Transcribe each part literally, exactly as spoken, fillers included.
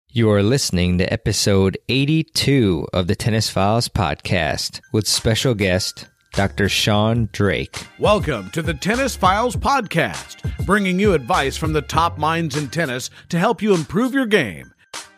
You are listening to episode eighty-two of the Tennis Files podcast with special guest Doctor Sean Drake. Welcome to the Tennis Files podcast, bringing you advice from the top minds in tennis to help you improve your game.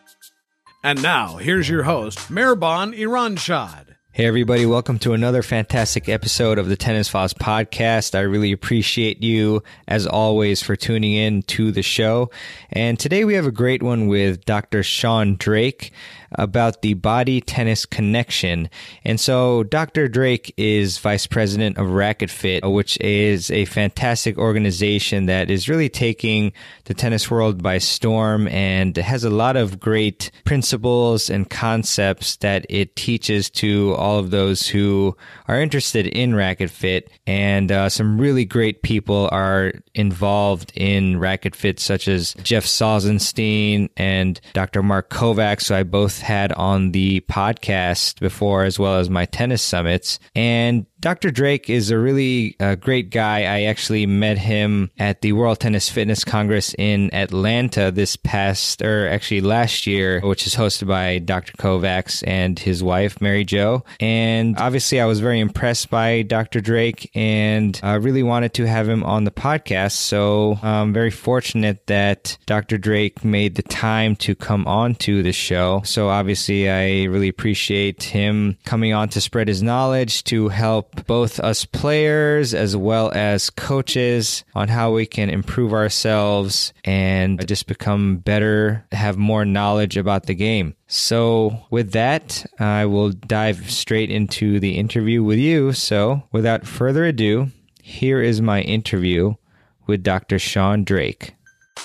And now, here's your host, Mirban Iranshad. Hey everybody, welcome to another fantastic episode of the Tennis Files podcast. I really appreciate you, as always, for tuning in to the show. And today we have a great one with Doctor Sean Drake about the Body Tennis Connection. And so Doctor Drake is Vice President of Racket Fit, which is a fantastic organization that is really taking the tennis world by storm and has a lot of great principles and concepts that it teaches to all of those who are interested in Racket Fit. And uh, some really great people are involved in Racket Fit, such as Jeff Salzenstein and Doctor Mark Kovacs, who I both had on the podcast before, as well as my tennis summits. And Doctor Drake is a really uh, great guy. I actually met him at the World Tennis Fitness Congress in Atlanta this past, or actually last year, which is hosted by Doctor Kovacs and his wife, Mary Jo. And obviously I was very impressed by Doctor Drake and I uh, really wanted to have him on the podcast. So I'm very fortunate that Doctor Drake made the time to come on to the show. So obviously I really appreciate him coming on to spread his knowledge, to help both us players as well as coaches on how we can improve ourselves and just become better, have more knowledge about the game. So with that, I will dive straight into the interview with you. So without further ado, here is my interview with Doctor Sean Drake.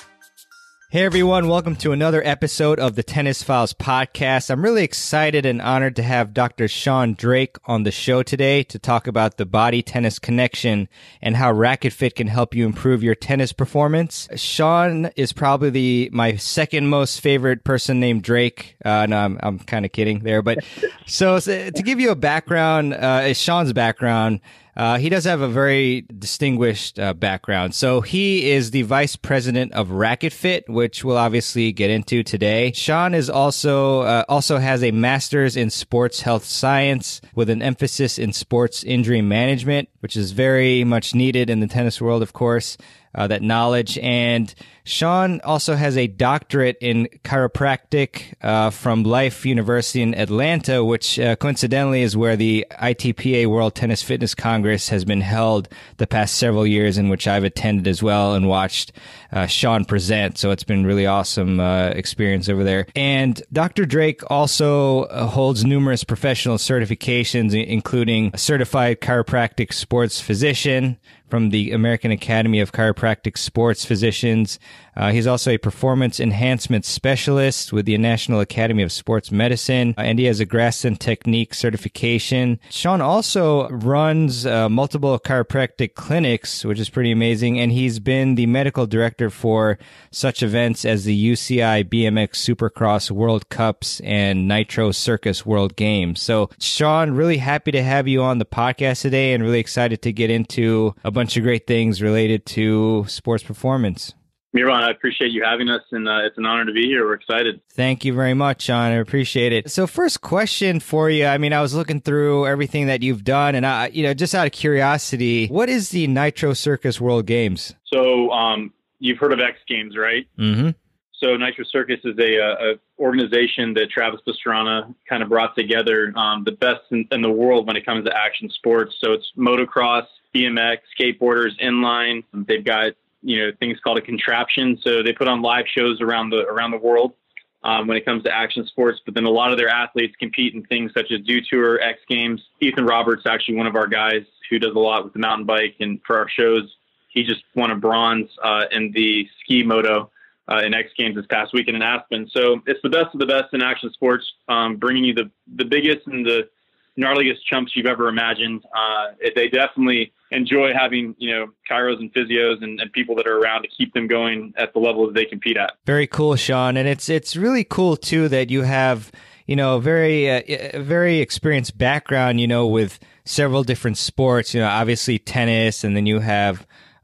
Hey everyone, welcome to another episode of the Tennis Files podcast. I'm really excited and honored to have Doctor Sean Drake on the show today to talk about the Body Tennis Connection and how Racket Fit can help you improve your tennis performance. Sean is probably the my second most favorite person named Drake. Uh, no, I'm, I'm kind of kidding there, but so, so to give you a background, uh, Sean's background. Uh, he does have a very distinguished uh, background. So he is the vice president of Racket Fit, which we'll obviously get into today. Sean is also uh, also has a master's in sports health science with an emphasis in sports injury management, which is very much needed in the tennis world, of course. Uh, that knowledge. And Sean also has a doctorate in chiropractic uh, from Life University in Atlanta, which uh, coincidentally is where the I T P A World Tennis Fitness Congress has been held the past several years, in which I've attended as well and watched uh, Sean present. So it's been really awesome uh, experience over there. And Doctor Drake also uh, holds numerous professional certifications, including a certified chiropractic sports physician from the American Academy of Chiropractic Sports Physicians. Uh, he's also a performance enhancement specialist with the National Academy of Sports Medicine, and he has a Graston Technique certification. Sean also runs uh, multiple chiropractic clinics, which is pretty amazing, and he's been the medical director for such events as the U C I B M X Supercross World Cups and Nitro Circus World Games. So, Sean, really happy to have you on the podcast today and really excited to get into a bunch of great things related to sports performance. Mirban, I appreciate you having us, and uh, it's an honor to be here. We're excited. Thank you very much, Sean. I appreciate it. So first question for you. I mean, I was looking through everything that you've done, and I, you know, just out of curiosity, what is the Nitro Circus World Games? So um, you've heard of X Games, right? Mm-hmm. So Nitro Circus is a, a, a organization that Travis Pastrana kind of brought together um, the best in, in the world when it comes to action sports. So it's motocross, B M X, skateboarders, inline. They've got, you know, things called a contraption. So they put on live shows around the around the world um, when it comes to action sports. But then a lot of their athletes compete in things such as Dew Tour, X Games. Ethan Roberts, actually one of our guys who does a lot with the mountain bike and for our shows. He just won a bronze uh, in the ski moto uh, in X Games this past weekend in Aspen. So it's the best of the best in action sports, um, bringing you the, the biggest and the gnarliest chumps you've ever imagined. Uh, they definitely enjoy having, you know, chiros and physios and, and people that are around to keep them going at the level that they compete at. Very cool, Sean. And it's, it's really cool too that you have, you know, a very, uh, very experienced background, you know, with several different sports, you know, obviously tennis, and then you have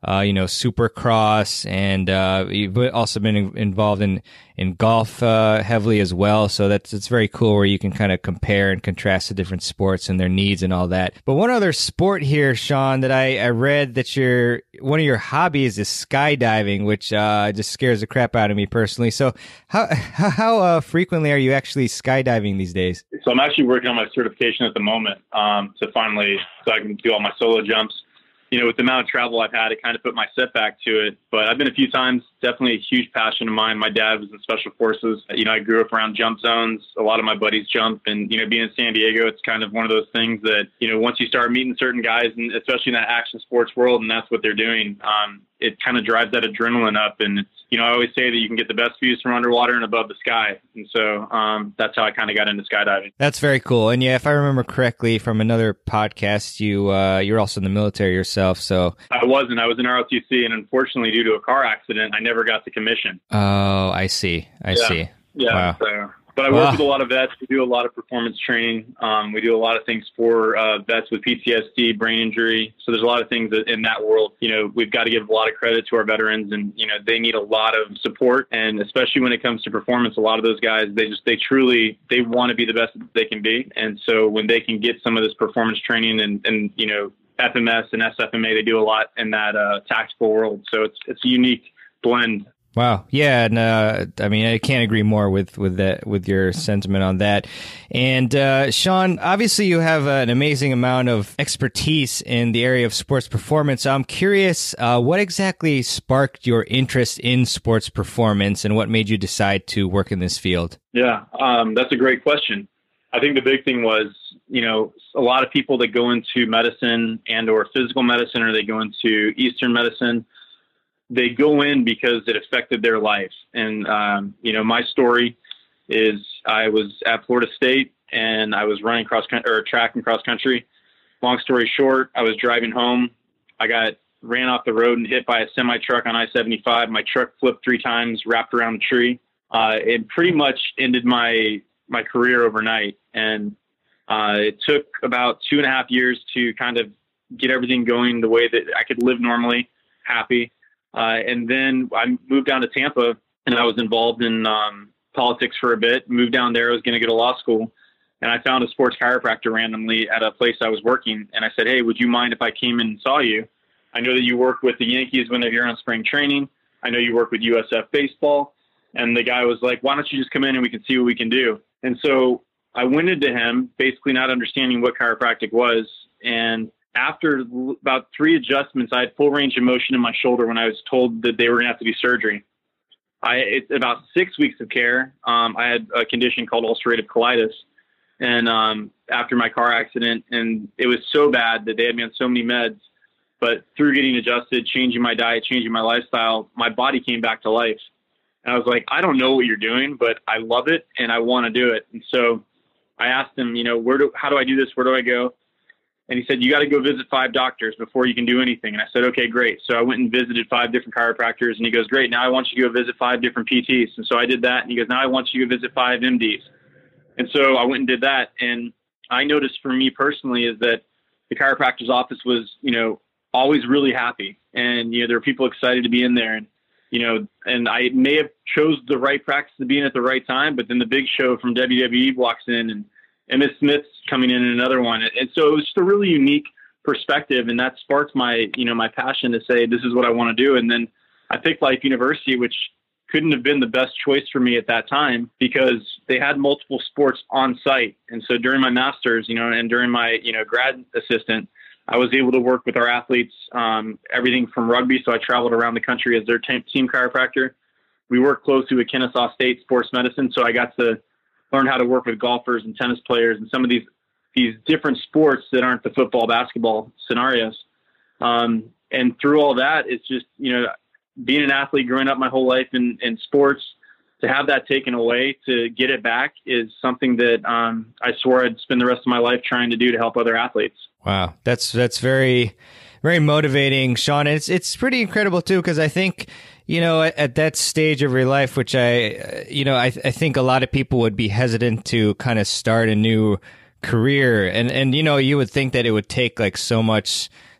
uh, you know, Supercross, and uh, you've also been in, involved in in golf uh, heavily as well. So that's it's very cool where you can kind of compare and contrast the different sports and their needs and all that. But one other sport here, Sean, that I, I read that your one of your hobbies is skydiving, which uh, just scares the crap out of me personally. So how how uh, frequently are you actually skydiving these days? So I'm actually working on my certification at the moment um, to finally, so I can do all my solo jumps. You know, with the amount of travel I've had, it kind of put my setback to it. But I've been a few times, definitely a huge passion of mine. My dad was in Special Forces. You know, I grew up around jump zones. A lot of my buddies jump. And, you know, being in San Diego, it's kind of one of those things that, you know, once you start meeting certain guys, and especially in that action sports world, and that's what they're doing, um, it kind of drives that adrenaline up. And, it's, you know, I always say that you can get the best views from underwater and above the sky. And so um, that's how I kind of got into skydiving. That's very cool. And yeah, if I remember correctly from another podcast, you, uh, you're also in the military yourself. So I wasn't. I was in R O T C, and unfortunately, due to a car accident, I never got the commission. Oh, I see. I yeah. see. Yeah. Wow. So, but I work wow. with a lot of vets. We do a lot of performance training. Um, we do a lot of things for uh, vets with P T S D, brain injury. So there's a lot of things that in that world, you know, we've got to give a lot of credit to our veterans, and, you know, they need a lot of support. And especially when it comes to performance, a lot of those guys, they just, they truly, they want to be the best that they can be. And so when they can get some of this performance training and, and, you know, F M S and S F M A, they do a lot in that uh, tactical world. So it's, it's a unique blend. Wow. Yeah. And, uh, I mean, I can't agree more with, with that, with your sentiment on that. And, uh, Sean, obviously you have an amazing amount of expertise in the area of sports performance. So I'm curious, uh, what exactly sparked your interest in sports performance and what made you decide to work in this field? Yeah. Um, that's a great question. I think the big thing was, you know, a lot of people that go into medicine and or physical medicine, or they go into Eastern medicine, they go in because it affected their life. And, um, you know, my story is I was at Florida State and I was running cross country or track and cross country. Long story short, I was driving home. I got ran off the road and hit by a semi truck on I seventy-five. My truck flipped three times, wrapped around a tree. Uh, it pretty much ended my, my career overnight. And, uh, it took about two and a half years to kind of get everything going the way that I could live normally, happy. Uh, and then I moved down to Tampa, and I was involved in um, politics for a bit. Moved down there. I was going to go to law school, and I found a sports chiropractor randomly at a place I was working. And I said, "Hey, would you mind if I came in and saw you? I know that you work with the Yankees when they're here on spring training. I know you work with U S F baseball." And the guy was like, "Why don't you just come in and we can see what we can do?" And so I went into him, basically not understanding what chiropractic was, and after about three adjustments, I had full range of motion in my shoulder when I was told that they were going to have to be surgery. I, it's about six weeks of care. Um, I had a condition called ulcerative colitis. And um, after my car accident, and it was so bad that they had me on so many meds, but through getting adjusted, changing my diet, changing my lifestyle, my body came back to life. And I was like, I don't know what you're doing, but I love it and I want to do it. And so I asked him, you know, where do, how do I do this? Where do I go? And he said, you got to go visit five doctors before you can do anything. And I said, okay, great. So I went and visited five different chiropractors, and he goes, great. Now I want you to go visit five different P Ts. And so I did that. And he goes, now I want you to go visit five M Ds. And so I went and did that. And I noticed for me personally is that the chiropractor's office was, you know, always really happy. And, you know, there were people excited to be in there. And, you know, and I may have chose the right practice to be in at the right time, but then the big show from W W E walks in, and Emmitt Smith's coming in another one. And so it was just a really unique perspective. And that sparked my, you know, my passion to say, this is what I want to do. And then I picked Life University, which couldn't have been the best choice for me at that time because they had multiple sports on site. And so during my master's, you know, and during my, you know, grad assistant, I was able to work with our athletes, um, everything from rugby. So I traveled around the country as their team, team chiropractor. We worked closely with Kennesaw State Sports Medicine. So I got to learn how to work with golfers and tennis players and some of these, these different sports that aren't the football, basketball scenarios. Um, and through all that, it's just, you know, being an athlete, growing up my whole life in, in sports, to have that taken away, to get it back is something that um, I swore I'd spend the rest of my life trying to do to help other athletes. Wow. That's, that's very, very motivating, Sean. And it's, it's pretty incredible too, because I think, you know, at, at that stage of your life, which I, uh, you know, I, I think a lot of people would be hesitant to kind of start a new career. And, and, you know, you would think that it would take like so much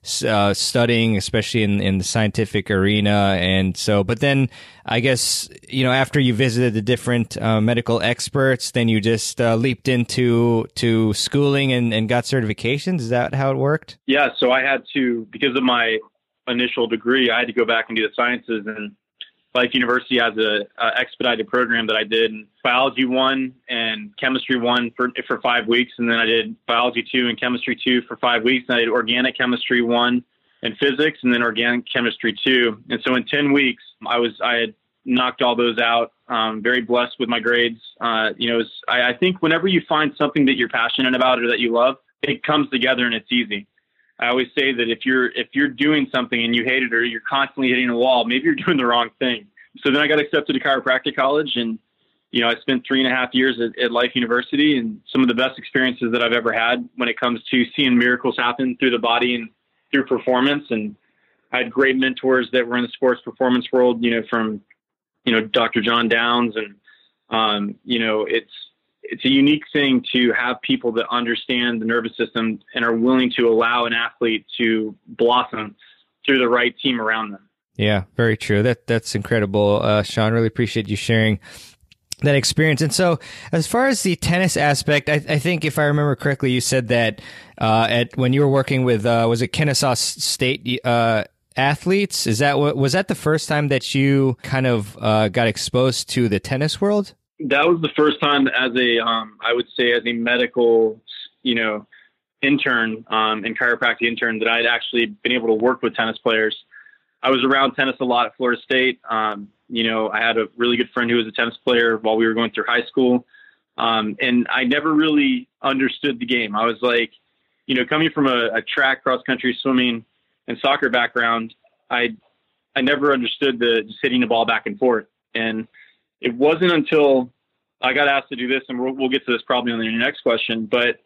uh, studying, especially in, in the scientific arena. And so, but then I guess, you know, after you visited the different uh, medical experts, then you just uh, leaped into to schooling and, and got certifications. Is that how it worked? Yeah. So I had to, because of my initial degree, I had to go back and do the sciences, and Life University has a, a expedited program that I did in biology one and chemistry one for for five weeks, and then I did biology two and chemistry two for five weeks. And I did organic chemistry one and physics, and then organic chemistry two. And so in ten weeks, I was I had knocked all those out. Um, very blessed with my grades. Uh, you know, it was, I, I think whenever you find something that you're passionate about or that you love, it comes together and it's easy. I always say that if you're if you're doing something and you hate it, or you're constantly hitting a wall, maybe you're doing the wrong thing. So then I got accepted to chiropractic college, and you know I spent three and a half years at, at Life University, and some of the best experiences that I've ever had when it comes to seeing miracles happen through the body and through performance. And I had great mentors that were in the sports performance world, you know, from you know Doctor John Downs, and um, you know it's. It's a unique thing to have people that understand the nervous system and are willing to allow an athlete to blossom through the right team around them. Yeah, very true. That that's incredible, uh, Sean. Really appreciate you sharing that experience. And so, as far as the tennis aspect, I, I think if I remember correctly, you said that uh, at when you were working with uh, was it Kennesaw State uh, athletes? Is that what was that the first time that you kind of uh, got exposed to the tennis world? That was the first time as a, um, I would say as a medical, you know, intern um, and chiropractic intern that I'd actually been able to work with tennis players. I was around tennis a lot at Florida State. Um, you know, I had a really good friend who was a tennis player while we were going through high school. Um, and I never really understood the game. I was like, you know, coming from a, a track, cross country, swimming and soccer background, I, I never understood the just hitting the ball back and forth. And it wasn't until I got asked to do this, and we'll, we'll get to this probably on the next question, but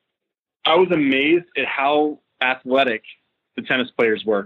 I was amazed at how athletic the tennis players were.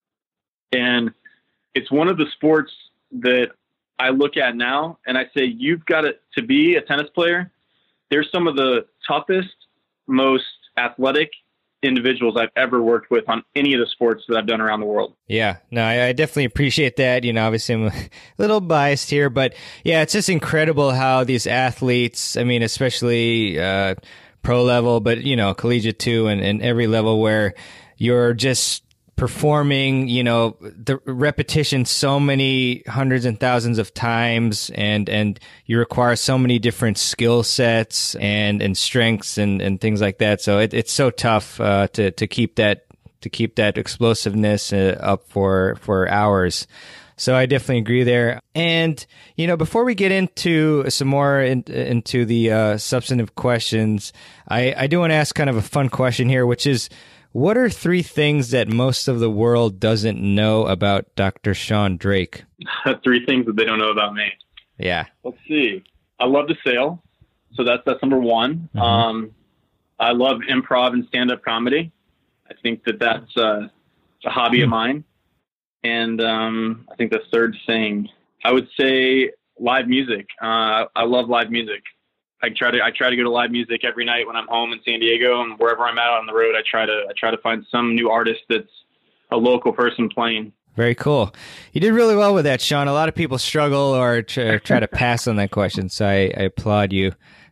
And it's one of the sports that I look at now and I say, you've got to, to be a tennis player. They're some of the toughest, most athletic individuals I've ever worked with on any of the sports that I've done around the world. Yeah, no, I, I definitely appreciate that. You know, obviously I'm a little biased here, but yeah, it's just incredible how these athletes, I mean, especially uh, pro level, but, you know, collegiate too, and, and every level where you're just performing, you know, the repetition so many hundreds and thousands of times, and and you require so many different skill sets and and strengths and and things like that. So it, it's so tough uh, to to keep that to keep that explosiveness uh, up for for hours. So I definitely agree there. And, you know, before we get into some more in, into the uh, substantive questions, I, I do want to ask kind of a fun question here, which is, what are three things that most of the world doesn't know about Doctor Sean Drake? Three things that they don't know about me. Yeah. Let's see. I love to sail. So that's, that's number one. Mm-hmm. Um, I love improv and stand-up comedy. I think that that's uh, a hobby mm-hmm. of mine. And um, I think the third thing, I would say live music. Uh, I love live music. I try to I try to go to live music every night when I'm home in San Diego, and wherever I'm at on the road, I try to I try to find some new artist that's a local person playing. Very cool. You did really well with that, Sean. A lot of people struggle or try, try to pass on that question, so I, I applaud you.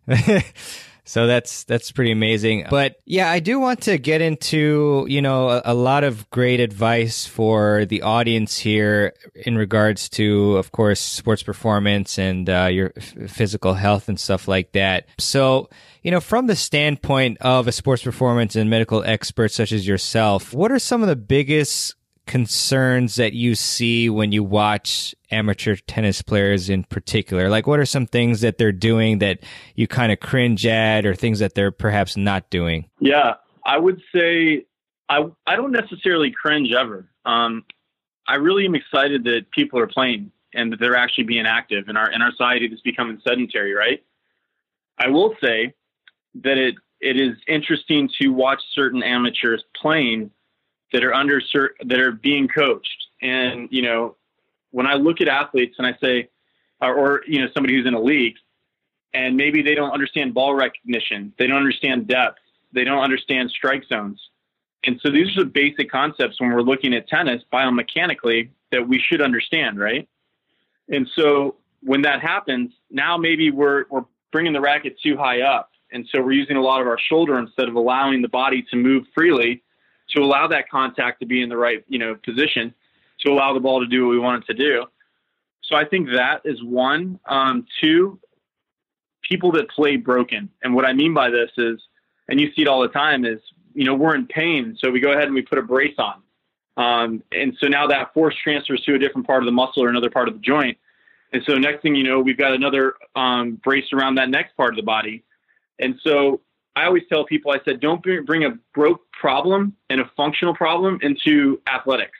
So that's that's pretty amazing. But yeah, I do want to get into, you know, a, a lot of great advice for the audience here in regards to, of course, sports performance and uh, your f- physical health and stuff like that. So, you know, from the standpoint of a sports performance and medical expert such as yourself, what are some of the biggest concerns that you see when you watch amateur tennis players in particular? Like, what are some things that they're doing that you kind of cringe at, or things that they're perhaps not doing? Yeah, I would say I I don't necessarily cringe ever. Um, I really am excited that people are playing and that they're actually being active in our in our society that's becoming sedentary, right? I will say that it it is interesting to watch certain amateurs playing that are under that are being coached. And, you know, when I look at athletes and I say, or, or, you know, somebody who's in a league and maybe they don't understand ball recognition, they don't understand depth, they don't understand strike zones. And so these are the basic concepts when we're looking at tennis biomechanically that we should understand, right? And so when that happens, now maybe we're we're bringing the racket too high up. And so we're using a lot of our shoulder instead of allowing the body to move freely to allow that contact to be in the right, you know, position to allow the ball to do what we want it to do. So I think that is one. Um, two, people that play broken. And what I mean by this is, and you see it all the time, is, you know, we're in pain. So we go ahead and we put a brace on. Um, and so now that force transfers to a different part of the muscle or another part of the joint. And so next thing you know, we've got another um, brace around that next part of the body. And so I always tell people, I said, don't bring a broke problem and a functional problem into athletics.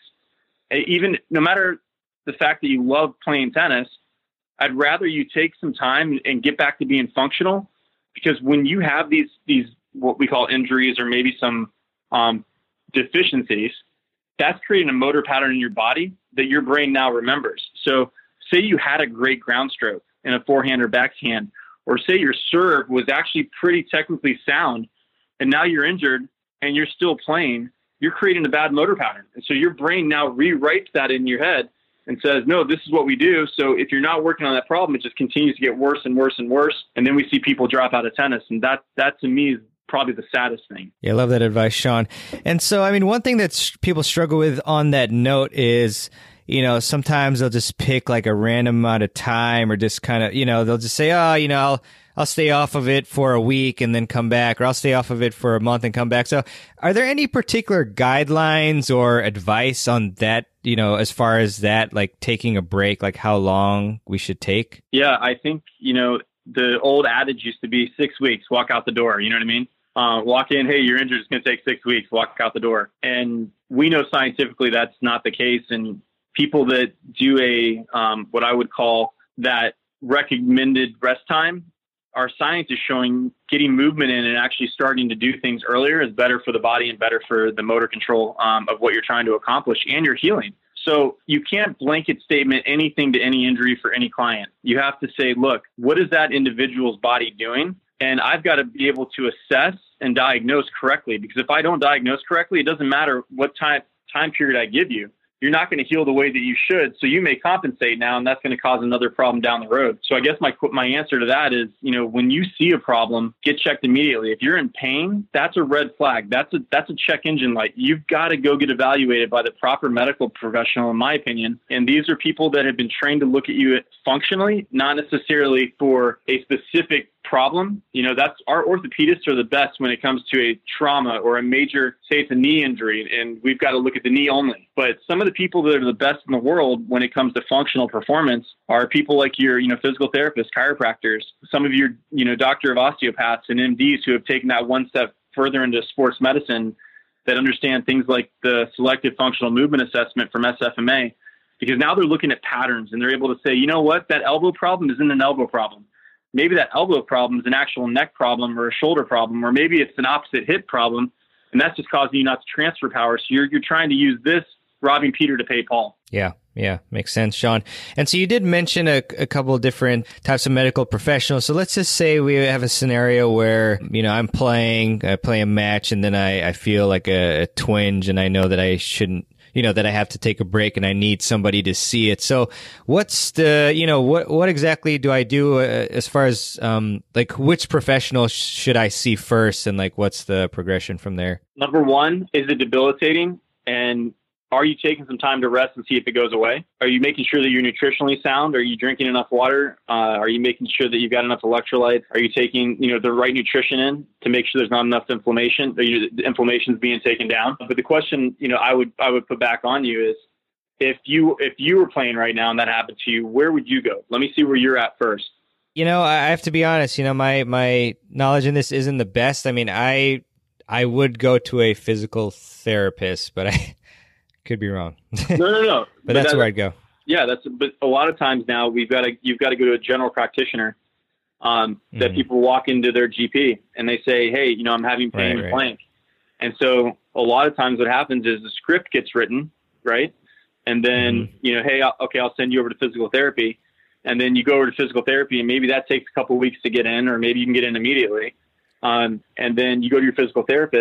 Even no matter the fact that you love playing tennis, I'd rather you take some time and get back to being functional, because when you have these, these, what we call injuries or maybe some um, deficiencies, that's creating a motor pattern in your body that your brain now remembers. So say you had a great ground stroke in a forehand or backhand, or say your serve was actually pretty technically sound, and now you're injured and you're still playing, you're creating a bad motor pattern. And so your brain now rewrites that in your head and says, no, this is what we do. So if you're not working on that problem, it just continues to get worse and worse and worse. And then we see people drop out of tennis. And that, that to me is probably the saddest thing. Yeah, I love that advice, Sean. And so, I mean, one thing that people struggle with on that note is, you know, sometimes they'll just pick like a random amount of time, or just kind of, you know, they'll just say, oh, you know, I'll, I'll stay off of it for a week and then come back, or I'll stay off of it for a month and come back. So are there any particular guidelines or advice on that, you know, as far as that, like taking a break, like how long we should take? Yeah, I think, you know, the old adage used to be six weeks, walk out the door. You know what I mean? Uh, walk in, hey, you're injured, it's going to take six weeks, walk out the door. And we know scientifically that's not the case. And people that do a, um, what I would call that recommended rest time, our science is showing getting movement in and actually starting to do things earlier is better for the body and better for the motor control um, of what you're trying to accomplish and your healing. So you can't blanket statement anything to any injury for any client. You have to say, look, what is that individual's body doing? And I've got to be able to assess and diagnose correctly, because if I don't diagnose correctly, it doesn't matter what time time period I give you. You're not going to heal the way that you should. So you may compensate now, and that's going to cause another problem down the road. So I guess my my answer to that is, you know, when you see a problem, get checked immediately. If you're in pain, that's a red flag. That's a that's a check engine light. You've got to go get evaluated by the proper medical professional, in my opinion. And these are people that have been trained to look at you functionally, not necessarily for a specific problem. You know, that's our orthopedists are the best when it comes to a trauma or a major, say it's a knee injury, and we've got to look at the knee only. But some of the people that are the best in the world when it comes to functional performance are people like your, you know, physical therapists, chiropractors, some of your, you know, doctor of osteopaths and M Ds who have taken that one step further into sports medicine, that understand things like the selective functional movement assessment from S F M A, because now they're looking at patterns and they're able to say, you know what, that elbow problem isn't an elbow problem. Maybe that elbow problem is an actual neck problem or a shoulder problem, or maybe it's an opposite hip problem, and that's just causing you not to transfer power. So you're you're trying to use this, robbing Peter to pay Paul. Yeah, yeah, makes sense, Sean. And so you did mention a, a couple of different types of medical professionals. So let's just say we have a scenario where, you know, I'm playing, I play a match, and then I, I feel like a, a twinge, and I know that I shouldn't, you know, that I have to take a break and I need somebody to see it. So what's the, you know, what, what exactly do I do uh, as far as, um, like which professional sh- should I see first, and like, what's the progression from there? Number one, is it debilitating? And are you taking some time to rest and see if it goes away? Are you making sure that you're nutritionally sound? Are you drinking enough water? Uh, are you making sure that you've got enough electrolytes? Are you taking, you know, the right nutrition in to make sure there's not enough inflammation? Are you, the inflammation's being taken down? But the question, you know, I would I would put back on you is, if you if you were playing right now and that happened to you, where would you go? Let me see where you're at first. You know, I have to be honest. You know, my my knowledge in this isn't the best. I mean, I I would go to a physical therapist, but I. Could be wrong. no, no, no. but, but that's that, where I'd go. Yeah, that's. But a lot of times now we've got to. You've got to go to a general practitioner. Um, mm-hmm. That people walk into their G P and they say, "Hey, you know, I'm having pain with blank." And so a lot of times what happens is the script gets written, right? And then mm-hmm. you know, hey, I'll, okay, I'll send you over to physical therapy, and then you go over to physical therapy, and maybe that takes a couple of weeks to get in, or maybe you can get in immediately. Um, and then you go to your physical therapist,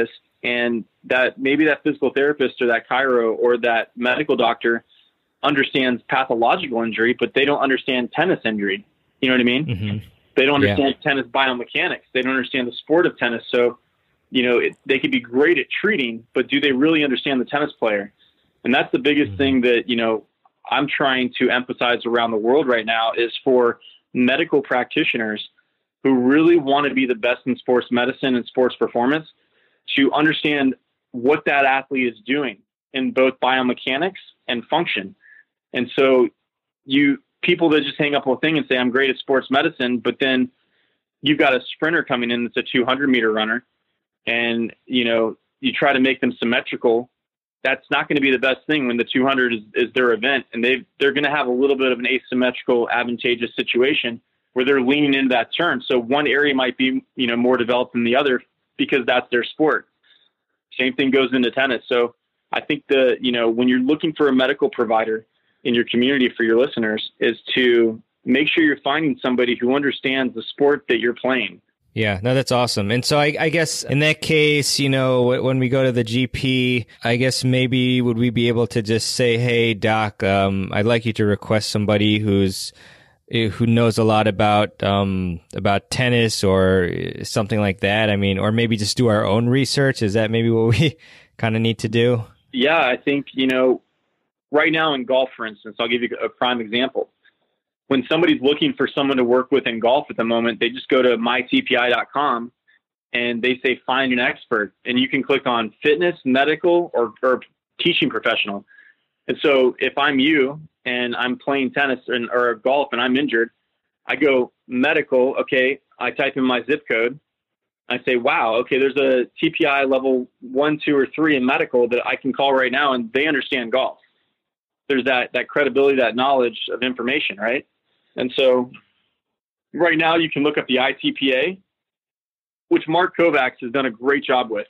And that maybe that physical therapist or that chiro or that medical doctor understands pathological injury, but they don't understand tennis injury. You know what I mean? Mm-hmm. They don't understand yeah. tennis biomechanics. They don't understand the sport of tennis. So, you know, it, they could be great at treating, but do they really understand the tennis player? And that's the biggest mm-hmm. thing that, you know, I'm trying to emphasize around the world right now is for medical practitioners who really want to be the best in sports medicine and sports performance to understand what that athlete is doing in both biomechanics and function. And so you people that just hang up a thing and say, I'm great at sports medicine, but then you've got a sprinter coming in that's a two hundred meter runner and, you know, you try to make them symmetrical. That's not going to be the best thing when the two hundred is, is their event. And they they're going to have a little bit of an asymmetrical, advantageous situation where they're leaning into that turn. So one area might be, you know, more developed than the other because that's their sport. Same thing goes into tennis. So I think the, you know, when you're looking for a medical provider in your community for your listeners is to make sure you're finding somebody who understands the sport that you're playing. Yeah, no, that's awesome. And so I, I guess in that case, you know, when we go to the G P, I guess maybe would we be able to just say, hey, doc, um, I'd like you to request somebody who's who knows a lot about um, about tennis or something like that. I mean, or maybe just do our own research. Is that maybe what we kind of need to do? Yeah, I think, you know, right now in golf, for instance, I'll give you a prime example. When somebody's looking for someone to work with in golf at the moment, they just go to my T P I dot com and they say, find an expert. And you can click on fitness, medical, or, or teaching professional. And so if I'm you and I'm playing tennis and, or golf and I'm injured, I go medical. Okay. I type in my zip code. I say, wow, okay, there's a T P I level one, two, or three in medical that I can call right now, and they understand golf. There's that, that credibility, that knowledge of information, right? And so right now you can look up the I T P A, which Mark Kovacs has done a great job with.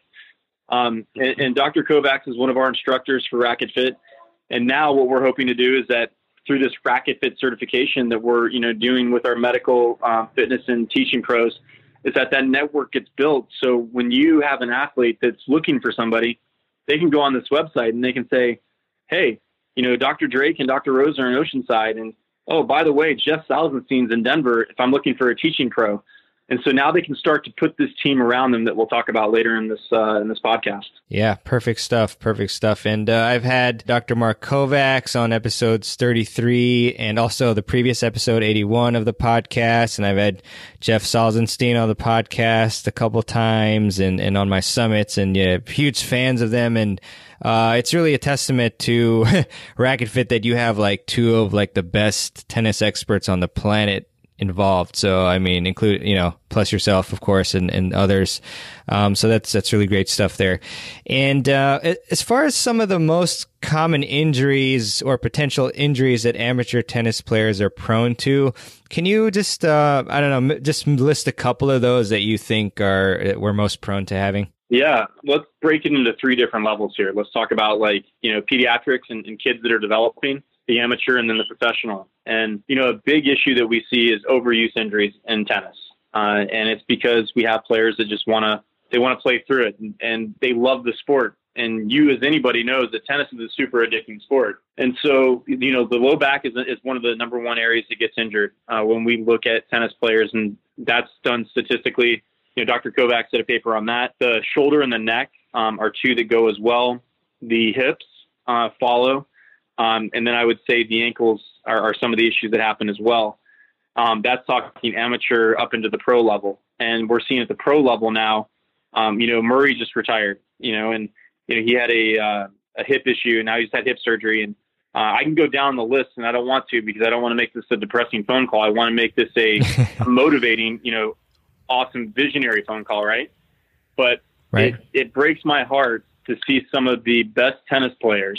Um, and, and Doctor Kovacs is one of our instructors for Racket Fit. And now what we're hoping to do is that through this Racket Fit certification that we're, you know, doing with our medical uh, fitness and teaching pros, is that that network gets built. So when you have an athlete that's looking for somebody, they can go on this website and they can say, hey, you know, Doctor Drake and Doctor Rose are in Oceanside. And, oh, by the way, Jeff Salzenstein's in Denver if I'm looking for a teaching pro. And so now they can start to put this team around them that we'll talk about later in this uh, in this podcast. Yeah, perfect stuff, perfect stuff. And uh, I've had Doctor Mark Kovacs on episodes thirty-three and also the previous episode eighty-one of the podcast. And I've had Jeff Salzenstein on the podcast a couple times and, and on my summits. And yeah, huge fans of them. And uh, it's really a testament to Racket Fit that you have like two of like the best tennis experts on the planet involved. So, I mean, include, you know, plus yourself, of course, and, and others. Um, so that's, that's really great stuff there. And, uh, as far as some of the most common injuries or potential injuries that amateur tennis players are prone to, can you just, uh, I don't know, just list a couple of those that you think are, we're most prone to having? Yeah. Let's break it into three different levels here. Let's talk about like, you know, pediatrics and, and kids that are developing, the amateur, and then the professional. And, you know, a big issue that we see is overuse injuries in tennis. Uh, and it's because we have players that just want to, they want to play through it and, and they love the sport. And you, as anybody knows, that tennis is a super addicting sport. And so, you know, the low back is, is one of the number one areas that gets injured uh, when we look at tennis players. And that's done statistically. You know, Doctor Kovacs did a paper on that. The shoulder and the neck um, are two that go as well. The hips uh, follow. Um, and then I would say the ankles are, are some of the issues that happen as well. Um, that's talking amateur up into the pro level. And we're seeing at the pro level now, um, you know, Murray just retired, you know, and, you know, he had a, uh, a hip issue and now he's had hip surgery. And uh, I can go down the list and I don't want to because I don't want to make this a depressing phone call. I want to make this a, a motivating, you know, awesome visionary phone call. Right. But right. It, it breaks my heart to see some of the best tennis players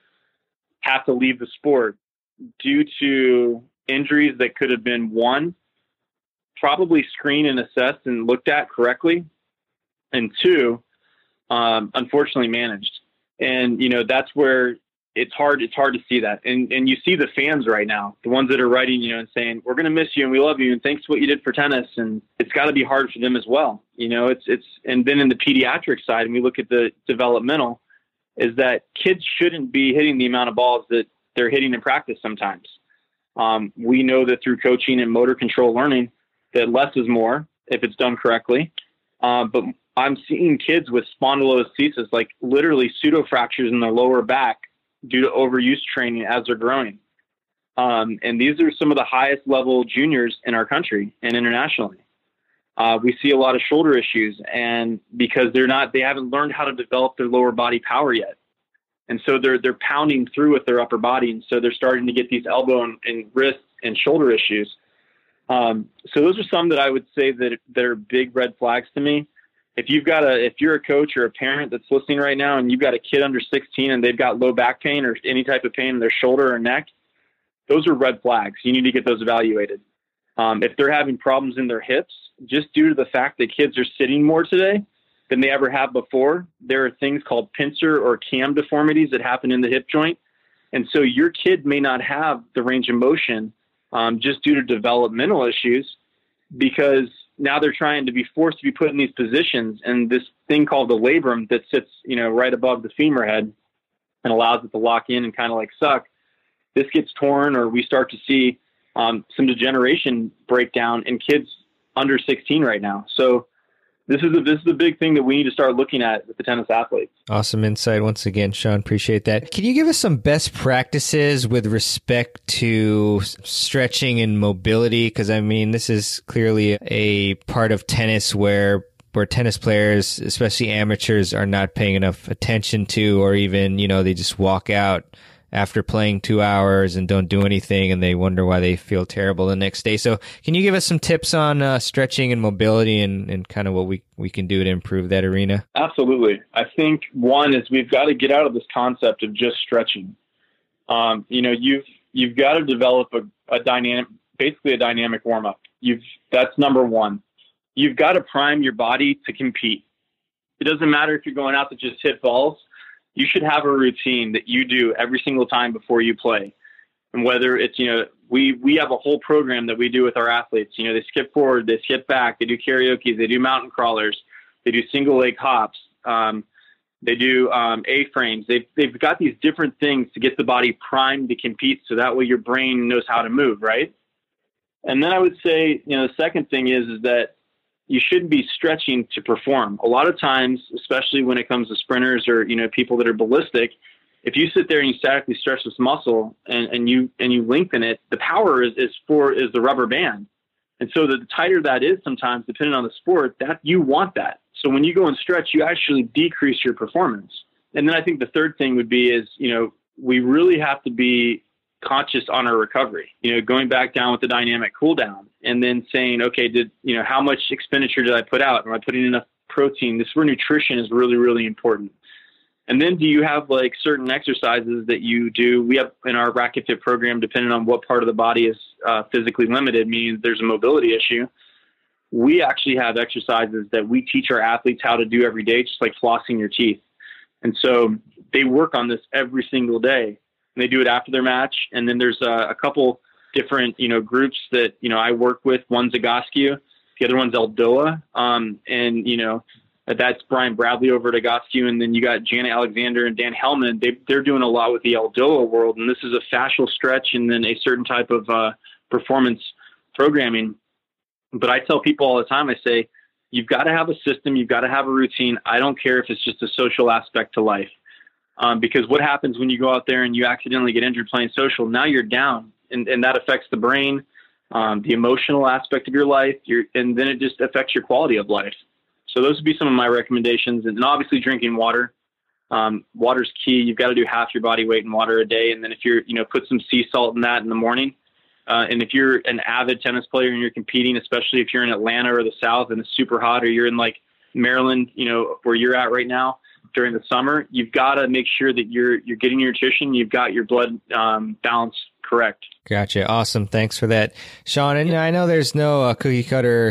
have to leave the sport due to injuries that could have been, one, probably screened and assessed and looked at correctly, and two, um, unfortunately managed. And, you know, that's where it's hard, it's hard to see that. And, and you see the fans right now, the ones that are writing, you know, and saying, we're going to miss you and we love you and thanks for what you did for tennis. And it's got to be hard for them as well. You know, it's, it's, and then in the pediatric side, and we look at the developmental, is that kids shouldn't be hitting the amount of balls that they're hitting in practice sometimes. Um, we know that through coaching and motor control learning that less is more if it's done correctly. Uh, but I'm seeing kids with spondylolisthesis, like literally pseudo fractures in their lower back due to overuse training as they're growing. Um, and these are some of the highest level juniors in our country and internationally. Uh, we see a lot of shoulder issues, and because they're not, they haven't learned how to develop their lower body power yet. And so they're, they're pounding through with their upper body. And so they're starting to get these elbow and, and wrist and shoulder issues. Um, so those are some that I would say that, that are big red flags to me. If you've got a, if you're a coach or a parent that's listening right now and you've got a kid under sixteen and they've got low back pain or any type of pain in their shoulder or neck, those are red flags. You need to get those evaluated. Um, if they're having problems in their hips, just due to the fact that kids are sitting more today than they ever have before, there are things called pincer or cam deformities that happen in the hip joint. And so your kid may not have the range of motion um, just due to developmental issues, because now they're trying to be forced to be put in these positions, and this thing called the labrum that sits, you know, right above the femur head and allows it to lock in and kind of like suck. This gets torn, or we start to see um, some degeneration breakdown in kids under sixteen right now. So this is a, this is a big thing that we need to start looking at with the tennis athletes. Awesome insight once again, Sean. Appreciate that. Can you give us some best practices with respect to stretching and mobility? Because, I mean, this is clearly a part of tennis where where tennis players, especially amateurs, are not paying enough attention to, or even, you know, they just walk out after playing two hours and don't do anything, and they wonder why they feel terrible the next day. So can you give us some tips on uh, stretching and mobility and, and kind of what we, we can do to improve that arena? Absolutely. I think one is we've got to get out of this concept of just stretching. Um, you know, you've, you've got to develop a, a dynamic, basically a dynamic warm up. You've, that's number one. You've got to prime your body to compete. It doesn't matter if you're going out to just hit balls. You should have a routine that you do every single time before you play. And whether it's, you know, we, we have a whole program that we do with our athletes. You know, they skip forward, they skip back, they do karaoke, they do mountain crawlers, they do single leg hops, um, they do um, A-frames. They've, they've got these different things to get the body primed to compete, so that way your brain knows how to move, right? And then I would say, you know, the second thing is, is that you shouldn't be stretching to perform. A lot of times, especially when it comes to sprinters or, you know, people that are ballistic, if you sit there and you statically stretch this muscle and, and you and you lengthen it, the power is, is for is the rubber band. And so the tighter that is sometimes, depending on the sport, that you want that. So when you go and stretch, you actually decrease your performance. And then I think the third thing would be is, you know, we really have to be conscious on our recovery, you know, going back down with the dynamic cool down and then saying, okay, did, you know, how much expenditure did I put out? Am I putting enough protein? This is where nutrition is really, really important. And then do you have like certain exercises that you do? We have in our Racket Fit program, depending on what part of the body is uh, physically limited, meaning there's a mobility issue. We actually have exercises that we teach our athletes how to do every day, just like flossing your teeth. And so they work on this every single day. And they do it after their match. And then there's a, a couple different, you know, groups that, you know, I work with. One's Egoscue, the other one's Eldoa. Um, and, you know, that's Brian Bradley over at Egoscue. And then you got Janet Alexander and Dan Hellman. They, they're doing a lot with the Eldoa world. And this is a fascial stretch and then a certain type of uh, performance programming. But I tell people all the time, I say, you've got to have a system. You've got to have a routine. I don't care if it's just a social aspect to life. Um, because what happens when you go out there and you accidentally get injured playing social? Now you're down, and, and that affects the brain, um, the emotional aspect of your life, your, and then it just affects your quality of life. So those would be some of my recommendations. And obviously drinking water. Um, water's key. You've got to do half your body weight in water a day. And then if you're, you know, put some sea salt in that in the morning. Uh, and if you're an avid tennis player and you're competing, especially if you're in Atlanta or the South and it's super hot, or you're in like Maryland, you know, where you're at right now, during the summer, you've got to make sure that you're you're getting your nutrition, you've got your blood um, balance correct. Gotcha. Awesome. Thanks for that, Sean. And I know there's no uh, cookie cutter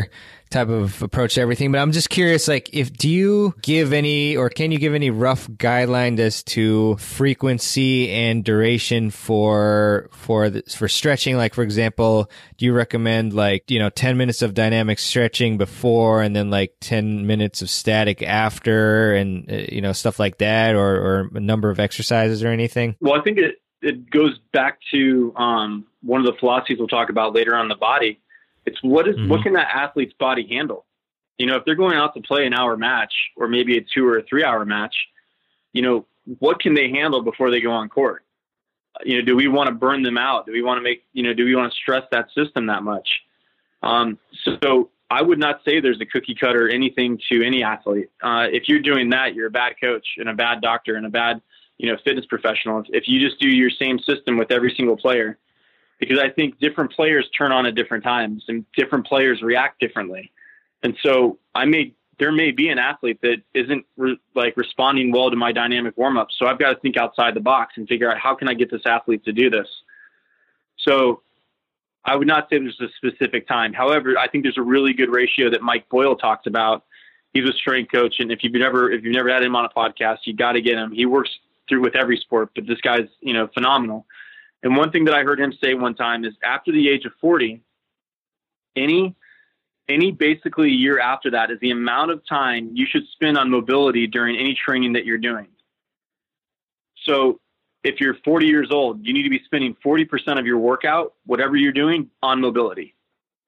type of approach to everything. But I'm just curious, like, if do you give any, or can you give any rough guidelines as to frequency and duration for for the, for stretching? Like, for example, do you recommend like you know ten minutes of dynamic stretching before, and then like ten minutes of static after, and uh, you know stuff like that, or or a number of exercises or anything? Well, I think it it goes back to um, one of the philosophies we'll talk about later on in the body. It's what is, mm-hmm. what can that athlete's body handle? You know, if they're going out to play an hour match or maybe a two or a three hour match, you know, what can they handle before they go on court? You know, do we want to burn them out? Do we want to make, you know, do we want to stress that system that much? Um, so I would not say there's a cookie cutter or anything to any athlete. Uh, if you're doing that, you're a bad coach and a bad doctor and a bad, you know, fitness professional. If you just do your same system with every single player, because I think different players turn on at different times and different players react differently. And so I may, there may be an athlete that isn't re- like responding well to my dynamic warm-up. So I've got to think outside the box and figure out how can I get this athlete to do this? So I would not say there's a specific time. However, I think there's a really good ratio that Mike Boyle talks about. He's a strength coach. And if you've never, if you've never had him on a podcast, you got to get him. He works through with every sport, but this guy's, you know, phenomenal. And one thing that I heard him say one time is after the age of forty, any, any basically year after that is the amount of time you should spend on mobility during any training that you're doing. So if you're forty years old, you need to be spending forty percent of your workout, whatever you're doing, on mobility.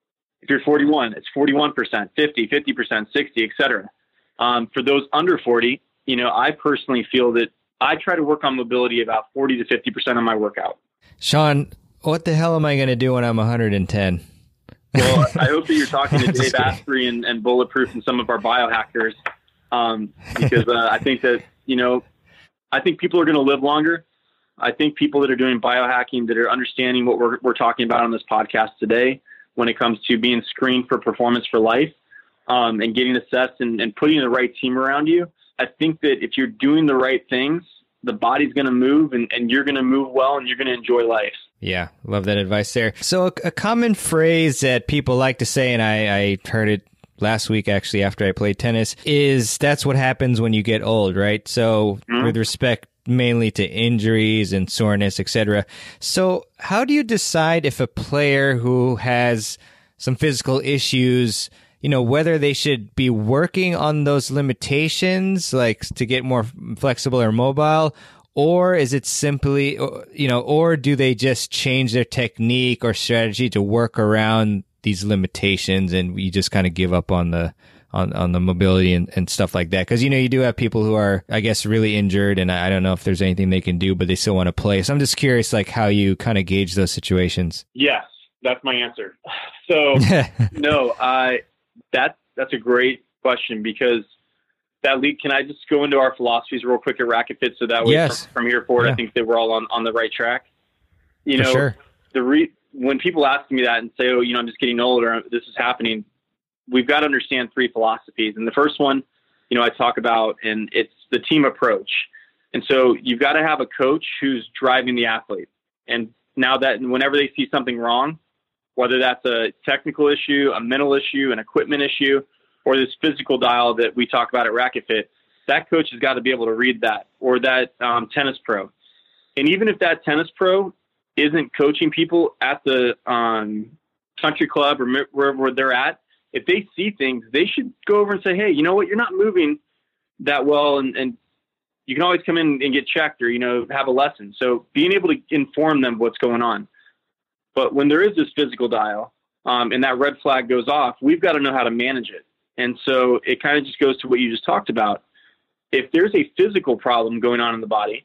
If you're forty-one, it's forty-one percent, fifty, fifty percent, sixty, et cetera. Um, for those under forty, you know, I personally feel that I try to work on mobility about forty to fifty percent of my workout. Sean, what the hell am I going to do when I'm one hundred ten? Well, I hope that you're talking to Dave Asprey and, and Bulletproof and some of our biohackers, um, because uh, I think that, you know, I think people are going to live longer. I think people that are doing biohacking, that are understanding what we're, we're talking about on this podcast today when it comes to being screened for performance for life um, and getting assessed and, and putting the right team around you. I think that if you're doing the right things, the body's going to move and, and you're going to move well and you're going to enjoy life. Yeah, love that advice there. So a, a common phrase that people like to say, and I, I heard it last week actually after I played tennis, is that's what happens when you get old, right? So mm-hmm. with respect mainly to injuries and soreness, et cetera. So how do you decide if a player who has some physical issues, you know, whether they should be working on those limitations, like to get more flexible or mobile, or is it simply, you know, or do they just change their technique or strategy to work around these limitations and you just kind of give up on the, on, on the mobility and, and stuff like that? Because, you know, you do have people who are, I guess, really injured and I don't know if there's anything they can do, but they still want to play. So I'm just curious, like, how you kind of gauge those situations. Yes, that's my answer. So, no, I... That that's a great question because that lead. Can I just go into our philosophies real quick at Racket Fit so that way yes. from, from here forward, yeah. I think that we're all on, on the right track. You For know, sure. the re, when people ask me that and say, "Oh, you know, I'm just getting old," or "This is happening," we've got to understand three philosophies. And the first one, you know, I talk about, and it's the team approach. And so you've got to have a coach who's driving the athlete. And now that whenever they see something wrong, whether that's a technical issue, a mental issue, an equipment issue, or this physical dial that we talk about at Racket Fit, that coach has got to be able to read that, or that um, tennis pro. And even if that tennis pro isn't coaching people at the um, country club or wherever they're at, if they see things, they should go over and say, hey, you know what, you're not moving that well, and, and you can always come in and get checked or, you know, have a lesson. So being able to inform them what's going on. But when there is this physical dial um, and that red flag goes off, we've got to know how to manage it. And so it kind of just goes to what you just talked about. If there's a physical problem going on in the body,